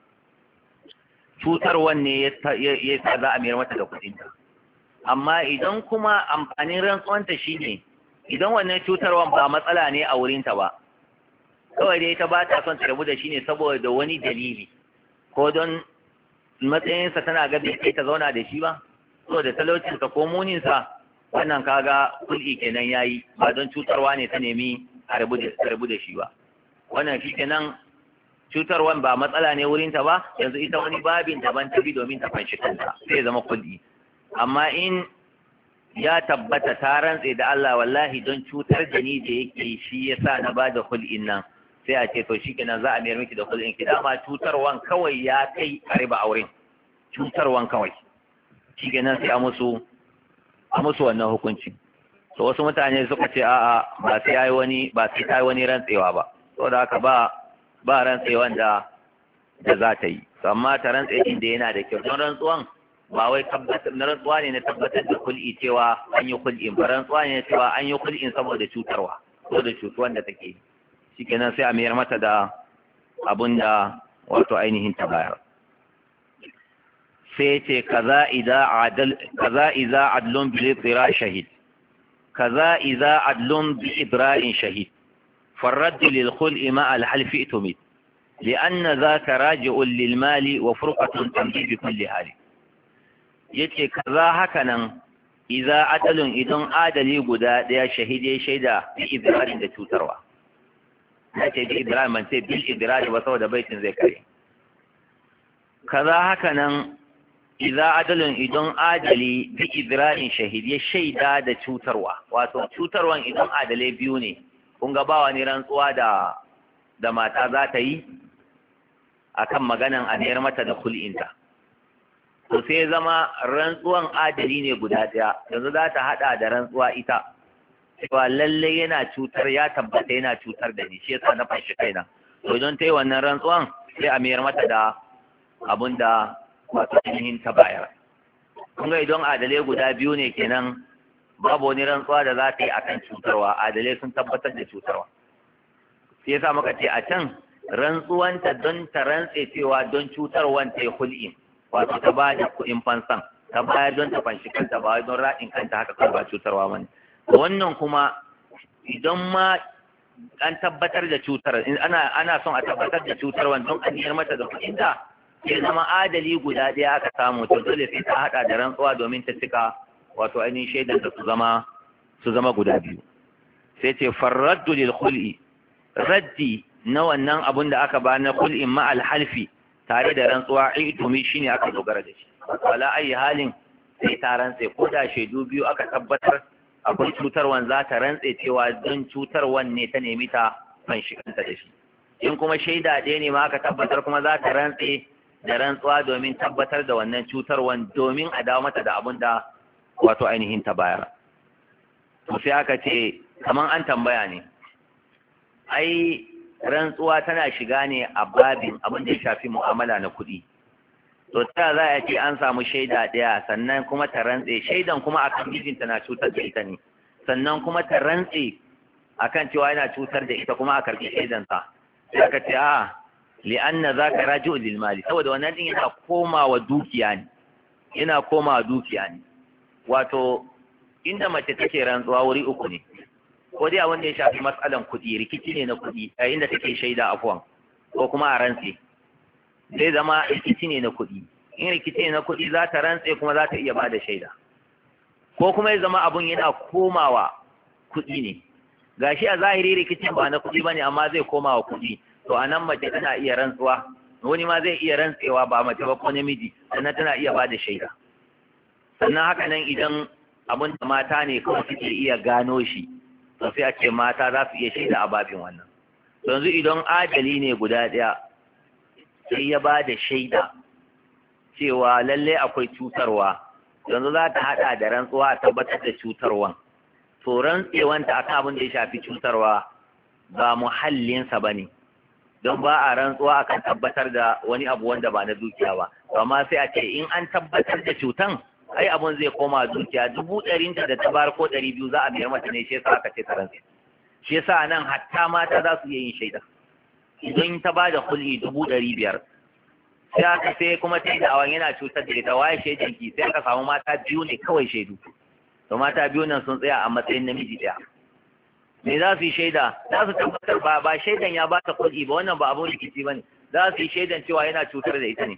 cutarwan ne ya sa za a mayar mata da kudinta amma idan kuma amfanin rantsuwanta shine idan wannan cutarwan ba matsala ne a wurinta ba kawai dai ta ba ta son ta rabu da shi ne saboda wani dalili ko don matsayinsa tana ga bai kai ta zauna da shi ba saboda talaucinsa ko muninsa wannan kaga kul'i kenan yayi ba don cutarwa ne ta nemi a rabu da shi ba wannan shi kenan cutarwan ba matsala ne wurinta ba yanzu ita wani babin daban ta bi domin ta fanshi kanta sai zama kul'i amma in ya tabbata ta rantse da Allah wallahi don cutar da ni da yake shi yasa na bada kul'in nan sai a ce to shikenan za a mayar miki da kul'in ki dama cutarwan kawai ya kai a riba auren cutarwan kawai shikenan sai a musu wannan hukunci to wasu mutane suka ce a'a ba sai ta yi wani rantsewa ba saboda haka ba rantsewan da za ta yi amma ta rantse inda yana da kyau don rantsuwan ba wai tabbatar na rantsuwa ne na tabbatar da kul'i cewa an yi kul'in ba rantsuwa ne cewa an yi kul'in saboda cutarwa ko da cutuwan da take shikenan sai a mayar mata da abun da wato ainihin ta bayar sai ce kaza idza adlun bil idra shahid kaza idza adlun bi idra'in shahid فالرد للخلء مع الحلف ائتمد لأن ذاك راجع للمال وفرقة تمضي بكل حال yace kaza haka nan idza adalun idan adali guda daya shahide shaida bi idrarin da cutarwa yace bi idrar man sai bil idrar ba saboda baitin zai kare kaza haka nan idza adalun idan adali bi idrarin shahide shaida da cutarwa wato cutarwan idan adalai biyu ne kun ga bawa ne rantsuwa da mata za ta yi akan maganan a niyar mata da kul'inta to sai zama rantsuwan adali ne guda ɗaya, yanzu za ta haɗa da rantsuwa ita cewa lallai yana cutar, ya tabbata yana cutar da ni, shi yasa na fanshi kaina. To don ta yi wannan rantsuwan sai a mayar mata da abun da wato ainihin ta bayar. Kun ga idan adalai guda biyu ne kenan babu wani rantsuwa da za ta yi akan cutarwa, adalai sun tabbatar da cutarwa. Sai yasa muka ce a can rantsuwanta don ta rantse cewa don cutarwan ta yi hul'i, wato ta ba da kuɗin fansan, ta bayar don ta fanshi kanta ba don raɗin kanta haka kawai ba cutarwa ba ne. Wannan kuma idan ma an tabbatar da cutar, ana son a tabbatar da cutarwan don a niyar mata da kuɗinta, sai zama adali guda ɗaya aka samu, to dole sai ta haɗa da rantsuwa domin ta cika wato ainihin shaidanta su zama guda biyu. Sai ce farraddu lil khul'i, raddi na wannan abun da aka ba na kul'in ma alhalfi tare da rantsuwa itumi shine aka dogara da shi. Wala ayi halin sai ta rantse, ko da shaidu biyu aka tabbatar akwai cutarwan, za ta rantse cewa don cutarwan ne ta nemi ta fanshi kanta da shi. In kuma shaida ɗaya ne ma aka tabbatar, kuma za ta rantse da rantsuwa domin tabbatar da wannan cutarwan, domin a dawo mata da abun da wato ainihin ta bayar. To sai aka ce kaman an tambaya ne, ai rantsuwa tana shiga ne a babin abin da ya shafi mu'amala na kuɗi. To ta za a ce an samu shaida ɗaya, sannan kuma ta rantse, shaidan kuma akan mijinta na cutar da ita ne, sannan kuma ta rantse akan cewa yana cutar da ita, kuma a karɓi shaidansa. Sai aka ce a li'anna zaka raji'u lil mali, saboda wannan din yana komawa dukiya ne, wato inda mace take rantsuwa wuri uku ne, ko dai abin da ya shafi matsalan kuɗi, rikici ne na kuɗi a inda take shaida afuwan, ko kuma a rantse zai zama rikici ne na kuɗi. In rikici ne na kuɗi za ta rantse kuma za ta iya ba da shaida, ko kuma ya zama abun yana komawa kuɗi ne, gashi a zahiri rikicin ba na kuɗi bane amma zai komawa kuɗi, to a nan mace tana iya rantsuwa, wani ma zai iya rantsewa ba mace ba ko namiji, sannan tana iya ba da shaida. Sannan haka nan idan abun da mata ne kawai suke iya gano shi, to sai a ce mata za su iya shaida a babin wannan. Yanzu idan adali ne guda ɗaya sai ya ba da shaida cewa lallai akwai cutarwa, yanzu za ta haɗa da rantsuwa a tabbatar da cutarwan. To rantsewanta akan abin da ya shafi cutarwa ba muhallinsa ba ne, don ba a rantsuwa akan tabbatar da wani abu wanda ba na dukiya ba. Amma sai a ce in an tabbatar da cutan, ai abun zai koma dukiya, 100,000 da ta bar ko 200 za a biyar mata ne, shi yasa aka ce ta rantse. Shi yasa nan hatta mata za su iya yin shaida. Idan ta ba da kulli 500,000 sai aka sai kuma ta yi da'awan yana cutar da ita, waye shaidan ki, sai aka samu mata biyu ne kawai shaidu, to mata biyu nan sun tsaya a matsayin namiji ɗaya. Me za su yi shaida? Za su tabbatar ba shaidan ya ba ta kulli ba, wannan ba abun rikici ba ne, za su yi shaidan cewa yana cutar da ita ne.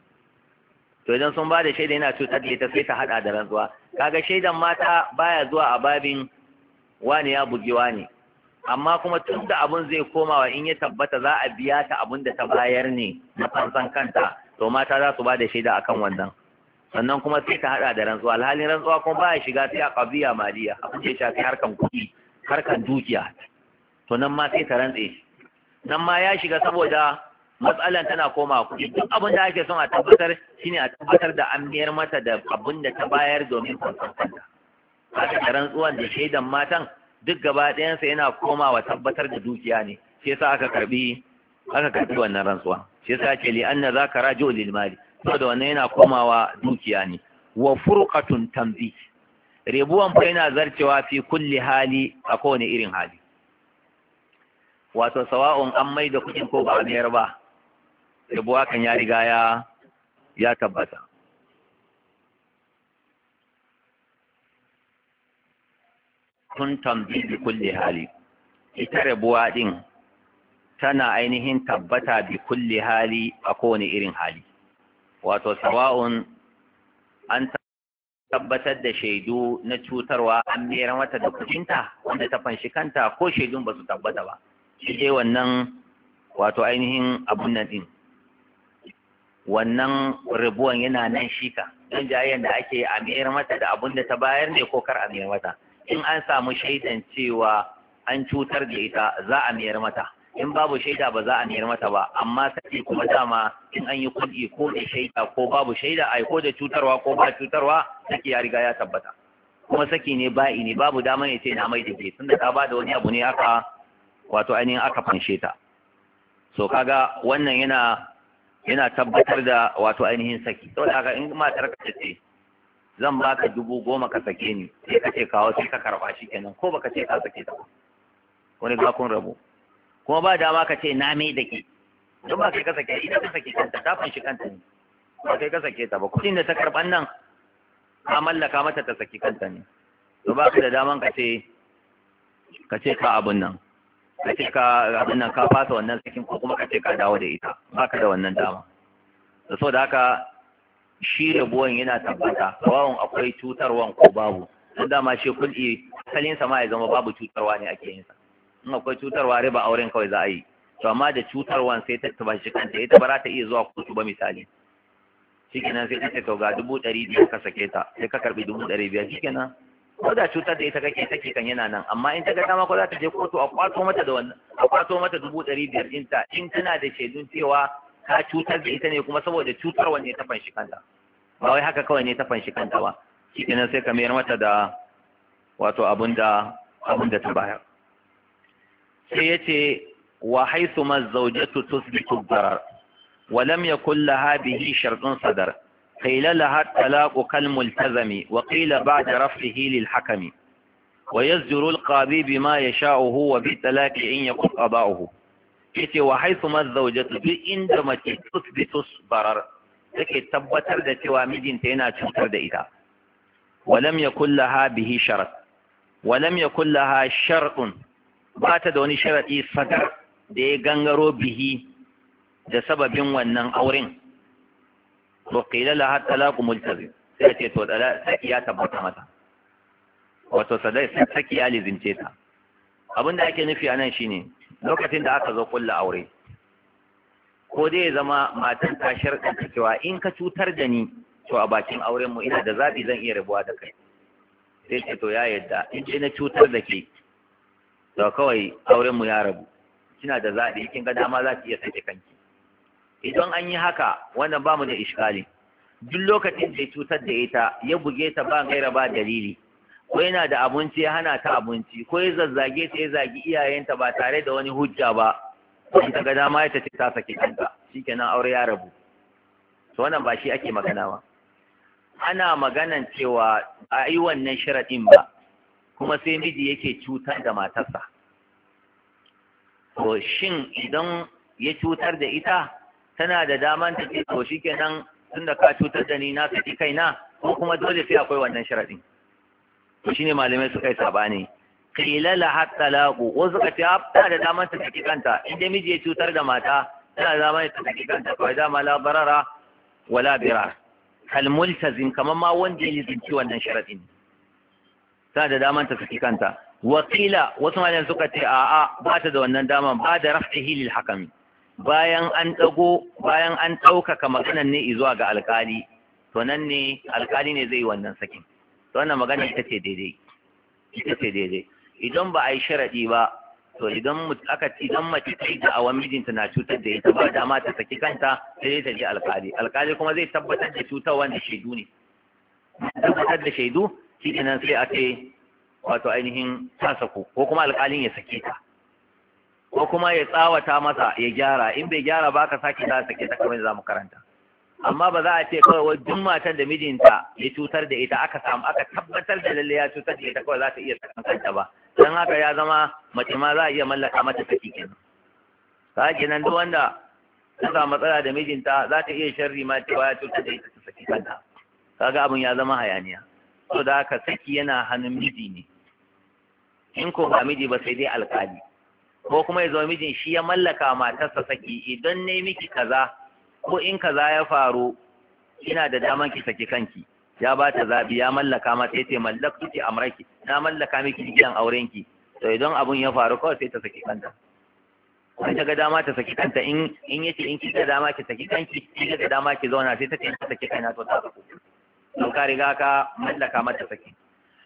To idan sun ba da shaida yana cutar da ita sai ta hada da rantsuwa. Kaga shaidan mata baya zuwa a babin wani ya bugi wani, amma kuma tun da abun zai komawa in ya tabbata za a biya ta abun da ta bayar ne na fansan kanta, to mata za su ba da shaida akan wannan. Sannan kuma sai ta hada da rantsuwa, alhalin rantsuwa kuma baya shiga sai a qadiya maliya, abin da ya shafi harkan kuɗi, harkan dukiya, to nan ma sai ta rantse. Nan ma ya shiga saboda matsalan tana koma kuɗi. Duk abin da ake son a tabbatar shine a tabbatar da an biyar mata da abin da ta bayar domin kwanciyarta. Haka da rantsuwan da shaidan matan duk gaba ɗayansa yana komawa tabbatar da dukiya ne. Shi yasa aka karbi wannan rantsuwa. Shi yasa ake li anna zaka raji'u lil mali. Saboda wannan yana komawa dukiya ne. Wa furqatun tamzi. Rebuwan fa yana zarcewa fi kulli hali, a kowane irin hali. Wato sawa'un an mai da kuɗin ko ba a mayar ba, rabuwa kan ya riga ya tabbata. Kun tambi bi kulli hali, ita rabuwa din tana ainihin tabbata bi kulli hali, a kowane irin hali. Wato sawa'un an tabbatar da shaidu na cutarwa an mayar mata da kuɗinta wanda ta fanshi kanta, ko shaidun ba su tabbata ba, shi dai wannan wato ainihin abun nan din, wannan rabuwan yana nan shika. Don jayen da ake a mayar mata da abun da ta bayar ne ko kar a mayar mata. In an samu shaidan cewa an cutar da ita, za a mayar mata. in babu shaida ba za a niyar mata ba, amma saki kuma dama in an yi kul'i ko da shaida ko babu shaida ai ko da cutarwa ko ba cutarwa saki ya riga ya tabbata. Kuma saki ne ba'i ne, babu dama ne ce na mai da ke tunda ta ba da wani abu ne aka wato ainihin aka fanshe ta. So kaga wannan yana tabbatar da wato ainihin saki. Saboda haka in matar ka ce zan baka 10,000 ka sake ni, sai ka ce kawo sai ka karba shi kenan, ko baka ce ka sake ta ba, wani ga kun rabu. Kuma ba dama ka ce na mai da ke, don ba kai ka sake ita, ka sake kanta, ta fanshi kanta ne, ba kai ka sake ta ba. Kudin da ta karban nan ka mallaka mata ta saki kanta ne, to ba ka da daman ka ce ka abun nan, ka ce ka abun nan ka fasa wannan sakin, ko kuma ka ce ka dawo da ita, ba ka da wannan dama. Da so da haka shi rabuwan yana tabbata, kawai akwai cutarwan ko babu, don dama shi kul'i asalinsa ma ya zama babu cutarwa ne ake yin sa. In akwai cutarwa riba auren kawai za a yi, to amma da cutarwan sai ta taba shi kanta, ita ba za ta iya zuwa kotu ba misali, shikenan sai ta ce to ga 500 ka sake ta, sai ka karbi 500, shikenan ko da cutar da ita kake take kan yana nan. Amma in ta ga dama ko za ta je kotu a kwato mata da wannan, a kwato mata 500 ɗinta, in tana da shaidun cewa ka cutar da ita ne, kuma saboda cutarwan ne ta fanshi kanta, ba wai haka kawai ne ta fanshi kanta ba, shikenan sai ka mayar mata da wato abin da ta bayar. sai yace wa haythu ma zawjatu tusbitu darar wa lam yakul laha bihi shartun sadar qila laha talaqu kal multazami wa qila ba'da raf'ihi lil hakami wa yazjuru al qadi bima yasha'uhu wa bi talaqi in yakun qada'uhu. yace wa haythu ma zawjatu bi inda mace tusbitu darar take tabbatar da cewa mijinta yana cutar da ita, wa lam yakul laha bihi shart, wa lam yakul laha shartun, ba ta da wani sharaɗi sadar da ya gangaro bihi da sababin wannan auren, to qila laha talaqu multazim, sai ce to saki ya tabbata mata, wato saki ya lizince ta. Abin da ake nufi anan shine lokacin da aka zo kulla aure, ko dai ya zama matan ta sharɗanta cewa in ka cutar da ni to a bakin auren mu ina da zaɓi, zan iya rabuwa da kai. Sai ce to ya yadda, in ce na cutar da ke to kawai auren mu ya rabu, kina da zaɓi, kin ga dama za ki iya sake kanki. Idan an yi haka, wannan ba mu da iskali. Duk lokacin da ya cutar da ita, ya buge ta ba gaira ba dalili, ko yana da abinci ya hana ta abinci, ko ya zazzage ta ya zagi iyayenta ba tare da wani hujja ba, in ta ga dama ya ce ta saki kanta, shikenan aure ya rabu. To wannan ba shi ake magana ba. Ana maganan cewa a yi wannan sharaɗin ba, kuma sai miji yake cutar da matarsa. To shin idan ya cutar da ita, tana da daman ta ce to shikenan tunda ka cutar da ni na saki kaina, ko kuma dole sai akwai wannan sharaɗin? To shine malamai suka yi sabani. Qila laha talaqu, wasu suka ce tana da daman ta saki kanta, inda miji ya cutar da mata tana da daman ta saki kanta, kawai dama la barara wala birar. Kal multazim, kamar ma wanda ya lizinci wannan sharaɗin, tana da daman ta saki kanta. Wakila wasu malamai suka ce a'a, ba ta da wannan daman, ba da raf'ihi lil hakami, bayan an ɗaukaka maganan ne zuwa ga alkali, to nan ne alkali ne zai yi wannan sakin. To wannan magana ita ce daidai. Idan ba a yi sharaɗi ba, to idan mace ta yi da awan mijinta na cutar da ita, ba dama ta saki kanta, sai ta je alkali kuma zai tabbatar da cutar wanda shaidu ne, tabbatar da shaidu, shi kenan sai a ce wato ainihin ta saku, ko kuma alkalin ya sake ta, ko kuma ya tsawata masa ya gyara, in bai gyara ba ka sake za a sake ta, kamar za mu karanta. Amma ba za a ce kawai duk matan da mijinta ya cutar da ita aka tabbatar da lalle ya cutar da ita, kawai za ta iya sakan kanta ba, dan haka ya zama mace ma za a iya mallaka mata saki kenan. Ka kenan duk wanda ta samu matsala da mijinta za ta iya sharri ma cewa ya cutar da ita ta saki kanta, kaga abin ya zama hayaniya. So da haka saki yana hannun miji ne, in ko ba miji ba sai dai alkali, ko kuma ya zama mijin shi ya mallaka matarsa saki, idan ne miki kaza ko in kaza ya faru ina da daman ki saki kanki, ya ba ta zabi, ya mallaka mata, yace mallaktu ki amraki, na mallaka miki gidan aurenki. To idan abun ya faru kawai sai ta saki kanta, in ta ga dama ta saki kanta, in yace in kika dama ki saki kanki, kika ga dama ki zauna, sai ta ce ta saki kaina, to ta saku, to ka riga ka mallaka mata saki.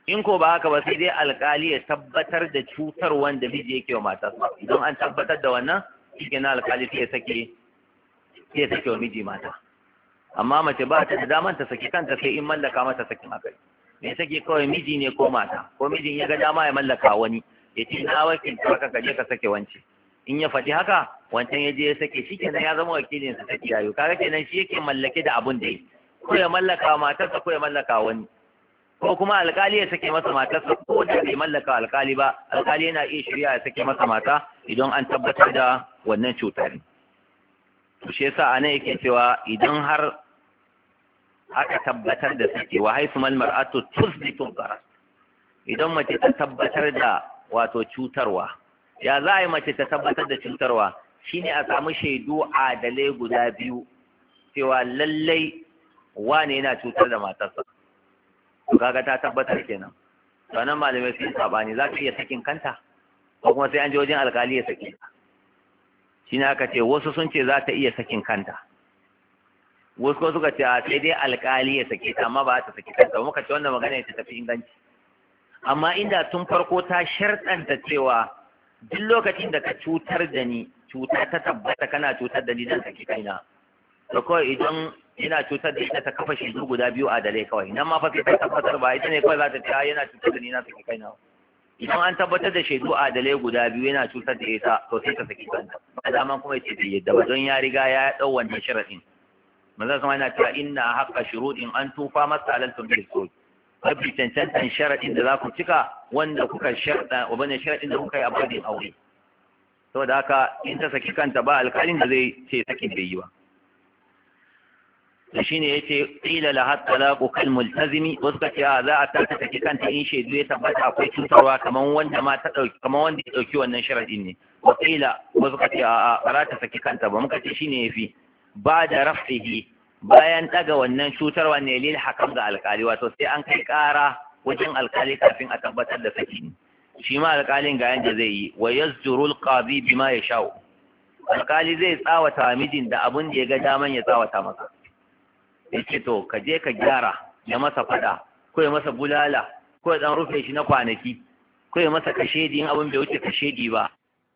in ko ba haka ba sai dai alkali ya tabbatar da cutar wanda miji yake wa matarsa, idan an tabbatar da wannan shi na alkali sai ya sake wa miji mata. amma mace ba ta da daman ta saki kanta sai in mallaka mata sakin akai. me sake kawai miji ne ko mata, ko mijin ya ga dama ya mallaka wani ya ce na wakilta ka je ka sake wance, in ya faɗi haka wancan ya je ya sake shi kenan ya zama wakilin sa saki yayo, kaga kenan shi yake mallake da abun da yi, ko ya mallaka matarsa ko ya mallaka wani, ko kuma alkali ya sake masa matarsa ko da bai mallaka alkali ba, alkali yana iya shirya ya sake masa mata idan an tabbatar da wannan cutar. to shi yasa anan yake cewa idan har aka tabbatar da sake wa haifu mal mar'atu tusbitu darar, idan mace ta tabbatar da wato cutarwa, ya za a yi mace ta tabbatar da cutarwa shine a samu shaidu adalai guda biyu cewa lallai wane yana cutar da matarsa, to kaga ta tabbatar kenan. sannan malamai sun sabani za ta iya sakin kanta ko kuma sai an je wajen alkali ya sake ta. shine aka ce wasu sun ce za ta iya sakin kanta, wasu ko suka ce a sai dai alkali ya sake ta amma ba ta sake kanta. muka ce wannan magana ta tafi inganci, amma inda tun farko ta sharɗanta cewa duk lokacin da ka cutar da ni, cuta ta tabbata kana cutar da ni, zan saki kaina, to kawai idan ina cutar da ita ta kafa shaidu guda biyu a dare kawai, nan ma fa sai ta tabbatar ba ita ne kawai za ta ce yana cutar da ni na saki kaina. idan an tabbatar da shaidu a dare guda biyu yana cutar da ita, to sai ta saki kanta, ba daman kuma ce bai yadda ba don ya riga ya dau wannan sharadin. manzon sama yana cewa inna haqqa shuruɗin an tufa masalaltum bil sulh, mafi cancantan sharadin da za ku cika wanda kuka sharɗa wannan sharadin da kuka yi a babin aure. saboda haka in ta saki kanta ba alƙalin da zai ce sakin bai yi ba. da shine yace qila la hatta la kal multazimi, wasu ka ce za a ta saki kanta in shaidu ya tabbata akwai cutarwa kaman wanda ma ta dauki kaman wanda ya dauki wannan sharadin ne. wa qila wasu ka ce a ba ta saki kanta ba, muka ce shine yafi ba da raf'ihi, bayan daga wannan cutarwa ne lil hakam ga alkali, wato sai an kai kara wajen alkali kafin a tabbatar da saki. shi ma alkalin ga yanda zai yi, wa yazjurul qadi bima yashau, alkali zai tsawata mijin da abun da ya ga daman ya tsawata masa. yace to ka je ka gyara, ya masa fada ko ya masa bulala ko ya dan rufe shi na kwanaki ko ya masa kashedi in abun bai wuce kashedi ba,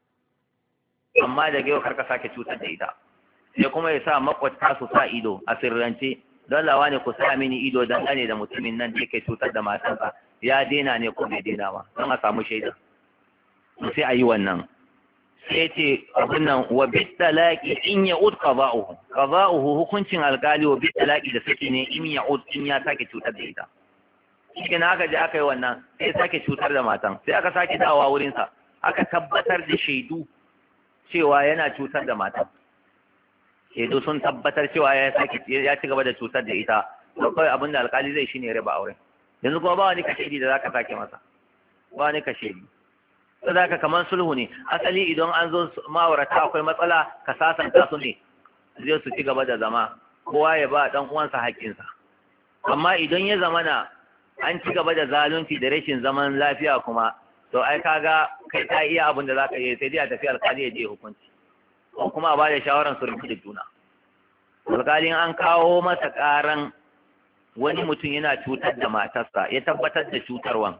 amma daga yau karka sake cutar da ita. sai kuma ya sa makwata su sa ido a sirrance, don lawa ne ku sa mini ido don gane da mutumin nan da yake cutar da matansa, ya daina ne ko bai daina ba, don a samu shaida. sai a yi wannan. sai ce abin nan wa bit talaqi in ya'ud qada'uhu hukuncin alkali wa bit talaqi da saki ne in ya'ud in ya sake cutar da ita. shi ne aka je aka yi wannan, sai sake cutar da matan, sai aka sake dawowa wurin sa, aka tabbatar da shaidu cewa yana cutar da matan, shaidu sun tabbatar cewa ya ci gaba da cutar da ita, to kawai abin da alkali zai shine riba auren. yanzu kuma ba wani kashedi da zaka sake masa, ba wani kashedi. saboda haka kamar sulhu ne, asali idan an zo ma'aurata akwai matsala ka sasanta su ne zai su ci gaba da zama, kowa ya ba dan uwansa haƙƙinsa. amma idan ya zamana an ci gaba da zalunci da rashin zaman lafiya kuma, to ai kaga kai ta iya abin da zaka yi, sai dai a tafi alkali ya je hukunci ko kuma a ba da shawaran su rubuta da juna. alkalin an kawo masa ƙaran wani mutum yana cutar da matarsa, ya tabbatar da cutarwan,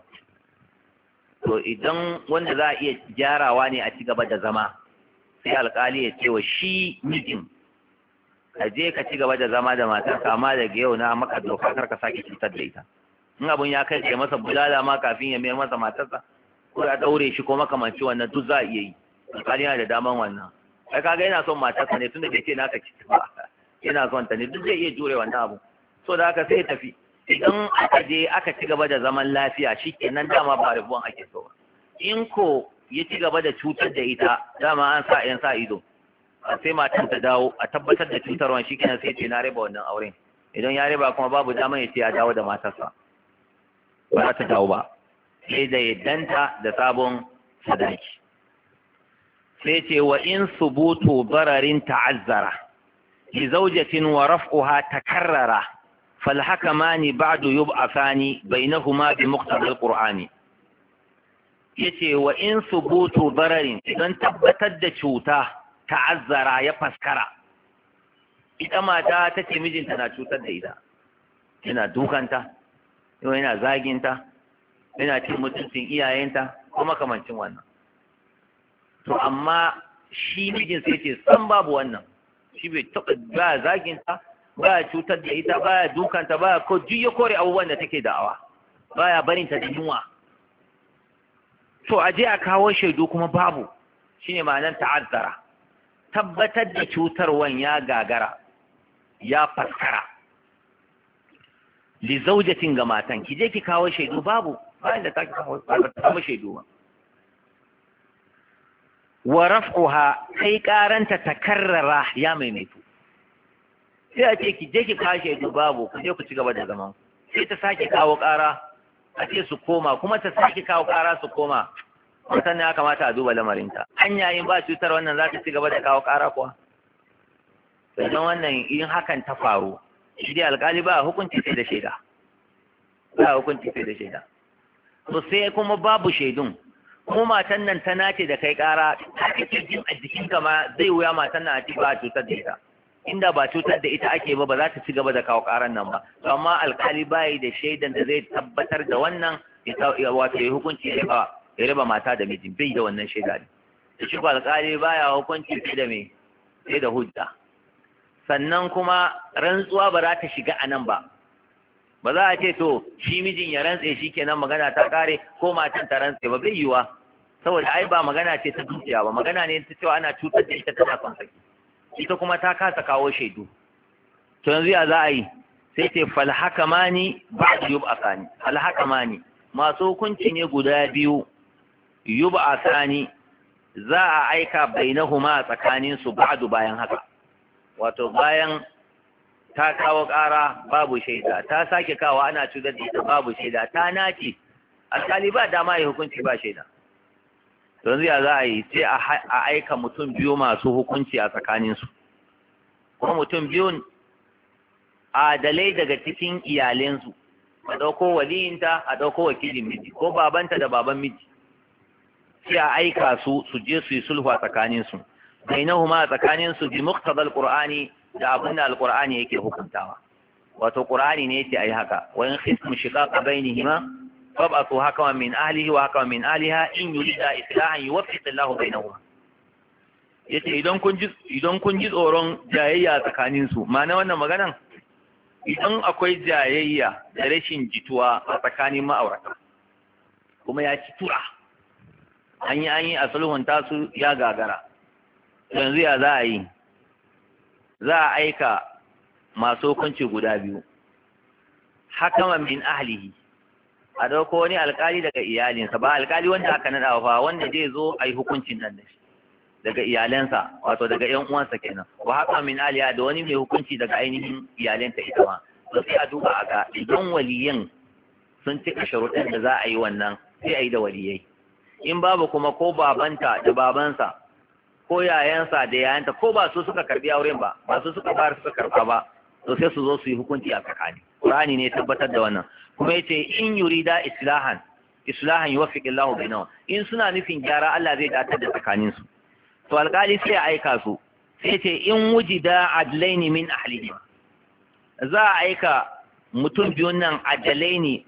to idan wanda za a iya gyarawa ne a ci gaba da zama, sai alkali ya ce wa shi mijin ka je ka ci gaba da zama da matarka, amma daga yau na maka doka kar ka sake cutar da ita. in abun ya kai masa bulala ma kafin ya mayar masa matarsa, ko ya daure shi ko makamanci wannan, duk za a iya yi, alkali yana da daman wannan. kai kaga yana son matarsa ne, tunda bai ce naka ci ba, yana son ta ne, duk zai iya jure wannan abu. so da haka sai ya tafi. idan aka je aka ci gaba da zaman lafiya, shi kenan dama ba rabuwan ake so ba. in ko ya ci gaba da cutar da ita, dama an sa yan sa ido, sai matan ta dawo a tabbatar da cutarwan, shi kenan sai ce na riba wannan auren. idan ya riba kuma babu dama ya ce ya dawo da matarsa, ba za ta dawo ba, sai da yaddanta da sabon sadaki. sai ce wa in subutu bararin ta'azzara li zawjatin wa raf'uha takarrara falhakamani ba'du yub'athani bainahuma bi muqtada alqur'ani. yace wa in subutu dararin, idan tabbatar da cuta ta'azzara ya faskara, ita mata ta ce mijinta na cutar da ita, yana dukanta, yana zaginta, yana cin mutuncin iyayenta ko makamancin wannan. To amma shi mijin sai ce san babu wannan, shi bai taɓa ba zaginta, ba cutar da ita, ba dukanta, ba ko duk ya kore abubuwan da take da'awa, ba ya barinta da yunwa. To a je a kawo shaidu kuma babu, shine ma'anar ta'azzara, tabbatar da cutarwan ya gagara, ya faskara. Li zaujatin ga matan, ki je ki kawo shaidu babu, bayan da ta kawo shaidu ba. Wa raf'uha kai karanta takarrara ya maimaitu. Sai a ce ki je ki kawo shaidu babu, ku je ku ci gaba da zaman. Sai ta sake kawo ƙara, a ce su koma, kuma ta sake kawo ƙara su koma. Wannan ya kamata a duba lamarinta. Hanya yin ba cutar wannan za ta ci gaba da kawo ƙara kuwa. Sannan wannan in hakan ta faru, shi dai alƙali ba hukunci sai da shaida. Ba hukunci sai da shaida. To sai kuma babu shaidun. Kuma matan nan ta nace da kai ƙara, ta kake jin a jikinka ma zai wuya matan nan a ci ba cutar da ita. Inda ba cutar da ita ake ba za ta ci gaba da kawo ƙaran nan ba. To amma alƙali bayi da shaidan da zai tabbatar da wannan wato ya hukunci ya raba mata da mijin, bai da wannan shaida ne. Da shi ba alƙali baya hukunci sai da me, sai da hujja. Sannan kuma rantsuwa ba za ta shiga a nan ba. Ba za a ce to shi mijin ya rantse shi kenan magana ta kare ko matan ta rantse ba, bai yiwa. Saboda ai ba magana ce ta dukiya ba, magana ne ta cewa ana cutar da ita tana son saki. Ita kuma ta kasa kawo shaidu. To yanzu ya za a yi? Sai ce falhakamani ba'd yub'asani. Falhakamani masu hukunci ne guda biyu, yub'asani za a aika bainahuma tsakanin su ba'du bayan haka. Wato bayan ta kawo ƙara babu shaida, ta sake kawo ana cutar da ita babu shaida, ta nace alƙali ba dama ya hukunci ba shaida. Yanzu ya za a yi? Sai a aika mutum biyu masu hukunci a tsakaninsu, kuma mutum biyun adalai daga cikin iyalensu, a ɗauko waliyinta a ɗauko wakilin miji ko babanta da baban miji, sai a aika su je su yi sulhu a tsakaninsu bainahuma a tsakaninsu bi muqtadal qur'ani, da abin da alqur'ani yake hukuntawa. Wato qur'ani ne yake ai haka, wa in khiftum shiqaqa bainihima fab'athu hakaman min ahlihi wa hakaman min ahliha in yurida islahan yuwaffiq Allahu bainahuma. Yace idan kun ji tsoron jayayya tsakanin su, ma'ana wannan maganan idan akwai jayayya da rashin jituwa a tsakanin ma'aurata kuma ya ci tura, an yi a sulhunta su ya gagara, yanzu ya za a yi? Za a aika masu hukunci guda biyu, hakaman min ahlihi, a dauko wani alkali daga iyalinsa, ba alkali wanda aka nada fa, wanda zai zo a yi hukuncin nan da shi daga iyalansa, wato daga ƴan uwansa kenan, wa hakaman min ahliha, da wani mai hukunci daga ainihin iyalanta ita ma. To sai a duba a ga idan waliyan sun cika sharuɗin da za a yi wannan, sai a yi da waliyai. In babu kuma ko babanta da babansa ko yayansa da yayanta, ko ba su suka karbi auren ba, ba su suka fara suka karba ba, to sai su zo su yi hukunci a tsakani. Qur'ani ne tabbatar da wannan. Kuma yace in yurida islahan yuwaffiq Allahu bainahum, in suna nufin gyara Allah zai datar da tsakanin su. To alƙali sai ya aika su, sai yace in wujida adlaini min ahlihim, za a aika mutum biyun nan adalai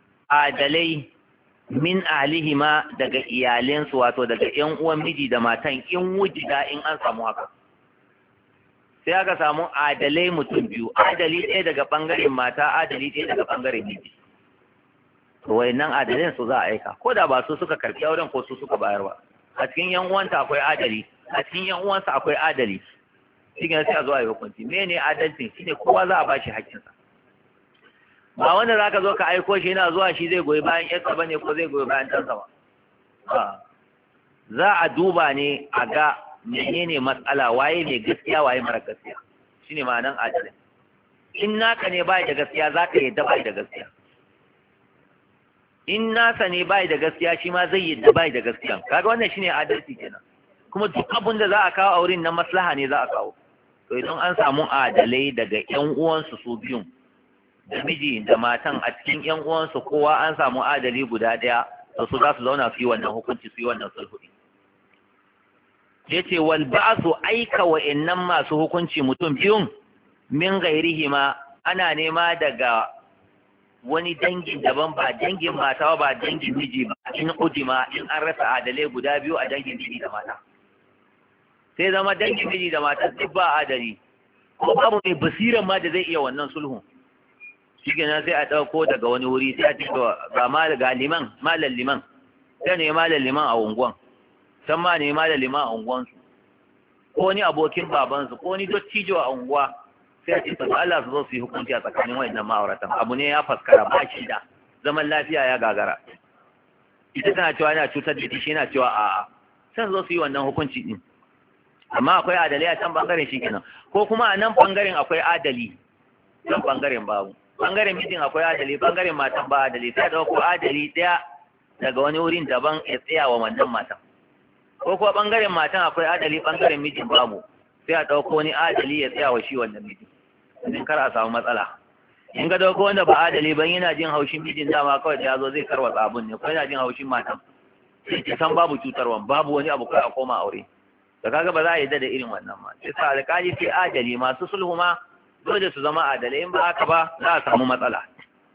min ahlihima daga iyalensu, wato daga ƴan uwan miji da matan, in wujida in an samu haka. Sai aka samu adalai mutum biyu, adali ɗaya daga ɓangaren mata, adali ɗaya daga ɓangaren miji. To wayannan adalai su za a aika, ko da ba su suka karɓi auren ko su suka bayar ba. A cikin ƴan uwanta akwai adali, a cikin ƴan uwansa akwai adali. Cikin sai a zo a yi hukunci. Mene adalci? Shine kowa za a bashi haƙƙinsa. Ba wanda za ka zo ka aiko shi yana zuwa shi zai goyi bayan yarsa ba ne ko zai goyi bayan ɗansa ba. Za a duba ne a ga menene matsala, waye ne gaskiya waye mara gaskiya, shi ne ma'anan adalai. In naka ne bai da gaskiya za ka yadda bai da gaskiya, in nasa ne bai da gaskiya shi ma zai yadda bai da gaskiya. Kaga wannan shi ne adalci kenan. Kuma duk abin da za a kawo a wurin na maslaha ne za a kawo. To idan an samu adalai daga ƴan uwansu su biyun, da miji da matan, a cikin ƴan uwansu kowa an samu adali guda ɗaya, to su za su zauna su yi wannan hukunci, su yi wannan sulhu. Yace wal ba'su aika wa'annan masu hukunci mutum biyun min ghairihima, ana nema daga wani dangin daban ba dangin mata ba dangin miji ba in ujima in an rasa adalai guda biyu a dangin miji da mata sai zama dangin miji da mata duk ba adali ko babu mai basiran ma da zai iya wannan sulhun shi kenan sai a ɗauko daga wani wuri sai a cikin ga liman malam liman sai ne malam liman a unguwan san ma ne malam liman a unguwansu ko ni abokin babansu ko ni dottijo a unguwa sai a ce to Allah su zo su yi hukunci a tsakanin wayannan ma'auratan abu ne ya faskara ba shi da zaman lafiya ya gagara ita tana cewa yana cutar da shi yana cewa a'a sai zo su yi wannan hukunci din amma akwai adali a can bangaren shi kenan ko kuma a nan bangaren akwai adali can bangaren babu bangaren mijin akwai adali bangaren matan ba adali sai da ko adali daya daga wani wurin daban ya tsaya wa wannan matan ko kuwa bangaren matan akwai adali bangaren mijin babu sai a dauko wani adali ya tsaya wa shi wannan mijin idan kar a samu matsala in ga dauko wanda ba adali ban yana jin haushin mijin dama kawai da yazo zai karwa abun ne ko yana jin haushin matan sai san babu cutarwa babu wani abu kai a koma aure da kaga ba za a yi da irin wannan ma sai sa alƙali sai adali masu sulhu ma dole su zama adalai in ba haka ba za a samu matsala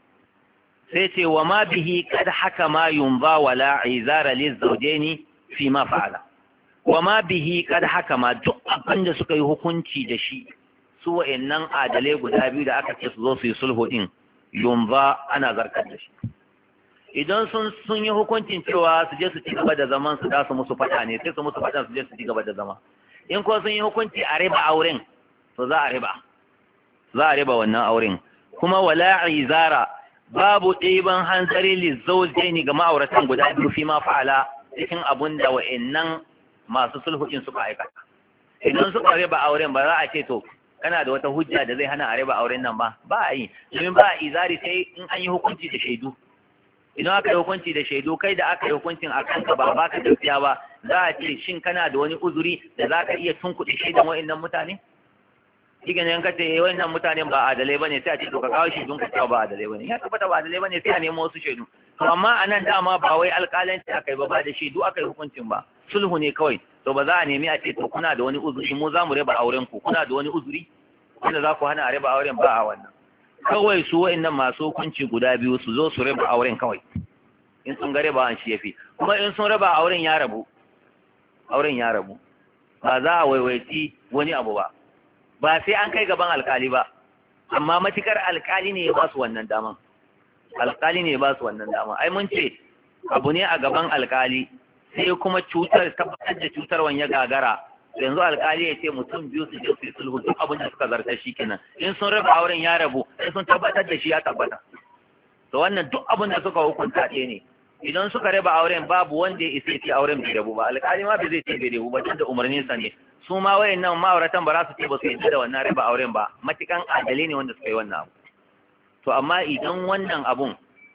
sai ce wa ma bihi kad haka ma yunza wala izara lizawjaini fi ma fa'ala wa ma bihi kad haka ma duk abin da suka yi hukunci da shi su wa'annan adalai guda biyu da aka ce su zo su yi sulhu din yunza ana zarkar da shi idan sun yi hukuncin cewa su je su ci gaba da zaman su da su musu fada ne sai su musu fada su je su ci gaba da zama in ko sun yi hukunci a riba auren to za a riba wannan auren kuma wala izara babu ɗiban hanzari lizawjaini ga ma'auratan guda biyu fi ma fa'ala cikin abun da wa'annan masu sulhuɗin suka aikata idan suka riba auren ba za a ce to kana da wata hujja da zai hana a riba auren nan ba a yi domin ba a izari sai in an yi hukunci da shaidu idan aka yi hukunci da shaidu kai da aka yi hukuncin a kanka ba ka gaskiya ba za a ce shin kana da wani uzuri da za ka iya tunkuɗe shaidan wa'annan mutane shi ne yanka ce wa'annan mutane ba adalai bane sai a ce to ka kawo shaidun ka cewa ba adalai bane ya tabbata ba adalai bane sai a nemo wasu shaidu to amma a nan dama ba wai alƙalanci aka yi ba da shaidu aka yi hukuncin ba sulhu ne kawai to ba za a nemi a ce to kuna da wani uzuri mu za mu raba auren ku kuna da wani uzuri wanda za ku hana a raba auren ba a wannan kawai su wa'annan masu hukunci guda biyu su zo su raba auren kawai in sun ga raba an shi yafi kuma in sun raba auren ya rabu ba za a waiwaiti wani abu ba sai an kai gaban alkali ba amma matukar alkali ne ya ba su wannan daman ai mun ce abu ne a gaban alkali sai kuma tabbatar da cutarwan ya gagara yanzu alkali ya ce mutum biyu su je su yi sulhu duk abin da suka zarta shi kenan in sun raba auren ya rabu sai sun tabbatar da shi ya tabbata to wannan duk abin da suka hukunta ɗaya ne idan suka raba auren babu wanda ya isa ce auren bai rabu ba alkali ma bai zai ce bai rabu ba da umarnin sa ne su ma wayannan ma'auratan ba za su ce ba su yadda da wannan raba auren ba matukan adalai ne wanda suka yi wannan abu to amma idan wannan abun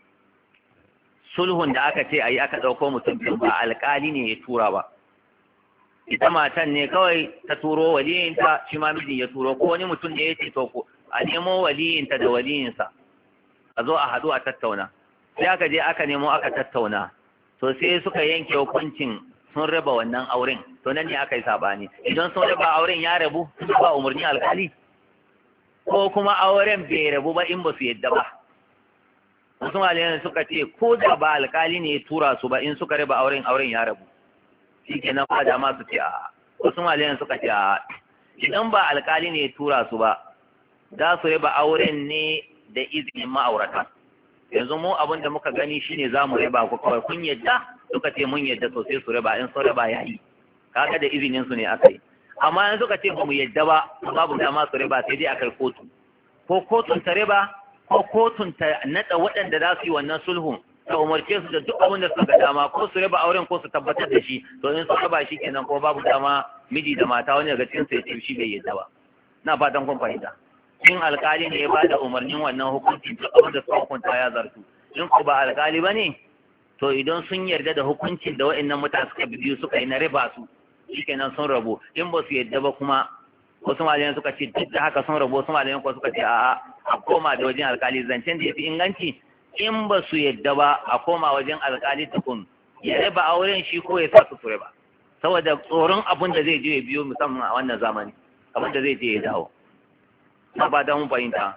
sulhun da aka ce ayi aka ɗauko mutum biyu ba alkali ne ya tura ba ita matan ne kawai ta turo waliyinta shi ma mijin ya turo ko wani mutum ne ya ce to a nemo waliyinta da waliyinsa a zo a haɗu a tattauna sai aka je aka nemo aka tattauna to sai suka yanke hukuncin sun raba wannan auren to nan ne aka yi sabani idan sun raba auren ya rabu sun ba umarni alkali ko kuma auren bai rabu ba in ba su yadda ba wasu malayan suka ce ko da ba alkali ne ya tura su ba in suka raba auren ya rabu shi ke nan fada ma su ce a wasu malayan suka ce a idan ba alkali ne ya tura su ba za su raba auren ne da izinin ma'aurata yanzu mu abin da muka gani shine za mu raba ku kawai kun yadda suka ce mun yadda sosai su raba in sun raba yayi kaga da izinin su ne aka yi amma in suka ce ba mu yadda ba babu dama su raba sai dai a kai kotu ko kotun ta raba ko kotun ta nada waɗanda za su yi wannan sulhun ta umarce su da duk abin da suka dama ko su raba auren ko su tabbatar da shi to in sun raba shi kenan ko babu dama miji da mata wani daga cikin su ya ce shi bai yadda ba na fatan kun fahimta in alkali ne ya ba da umarnin wannan hukunci duk abin da suka hukunta ya zartu in ko ba alkali ba ne to idan sun yarda da hukuncin da wa'annan mutane suka biyu suka yi na riba su shikenan sun rabu in ba su yarda ba kuma wasu malayan suka ce duk da haka sun rabu wasu malayan ko suka ce a'a a koma da wajen alkali zancen da ya fi inganci in ba su yarda ba a koma wajen alkali tukun ya riba auren shi ko ya sa su riba saboda tsoron abin da zai je ya biyo musamman a wannan zamani abin da zai je ya dawo na ba da mun fahimta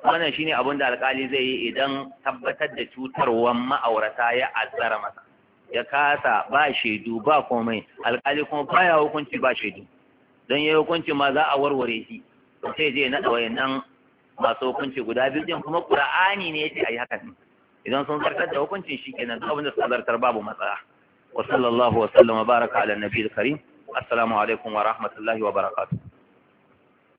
wannan shine abin da alƙali zai yi idan tabbatar da cutarwan ma'aurata ya azzara masa, ya kasa ba shaidu ba komai, alƙali kuma baya hukunci ba shaidu, don yayi hukunci ma za a warware shi, sai je naɗa wayannan masu hukunci guda biyu din, kuma Qur'ani ne yace ayi haka ne. Idan sun zartar da hukuncin shikenan, duk abin da suka zartar babu matsala. Wa sallallahu wa sallama baraka ala nabiyil karim. Assalamu alaikum wa rahmatullahi wa barakatuh.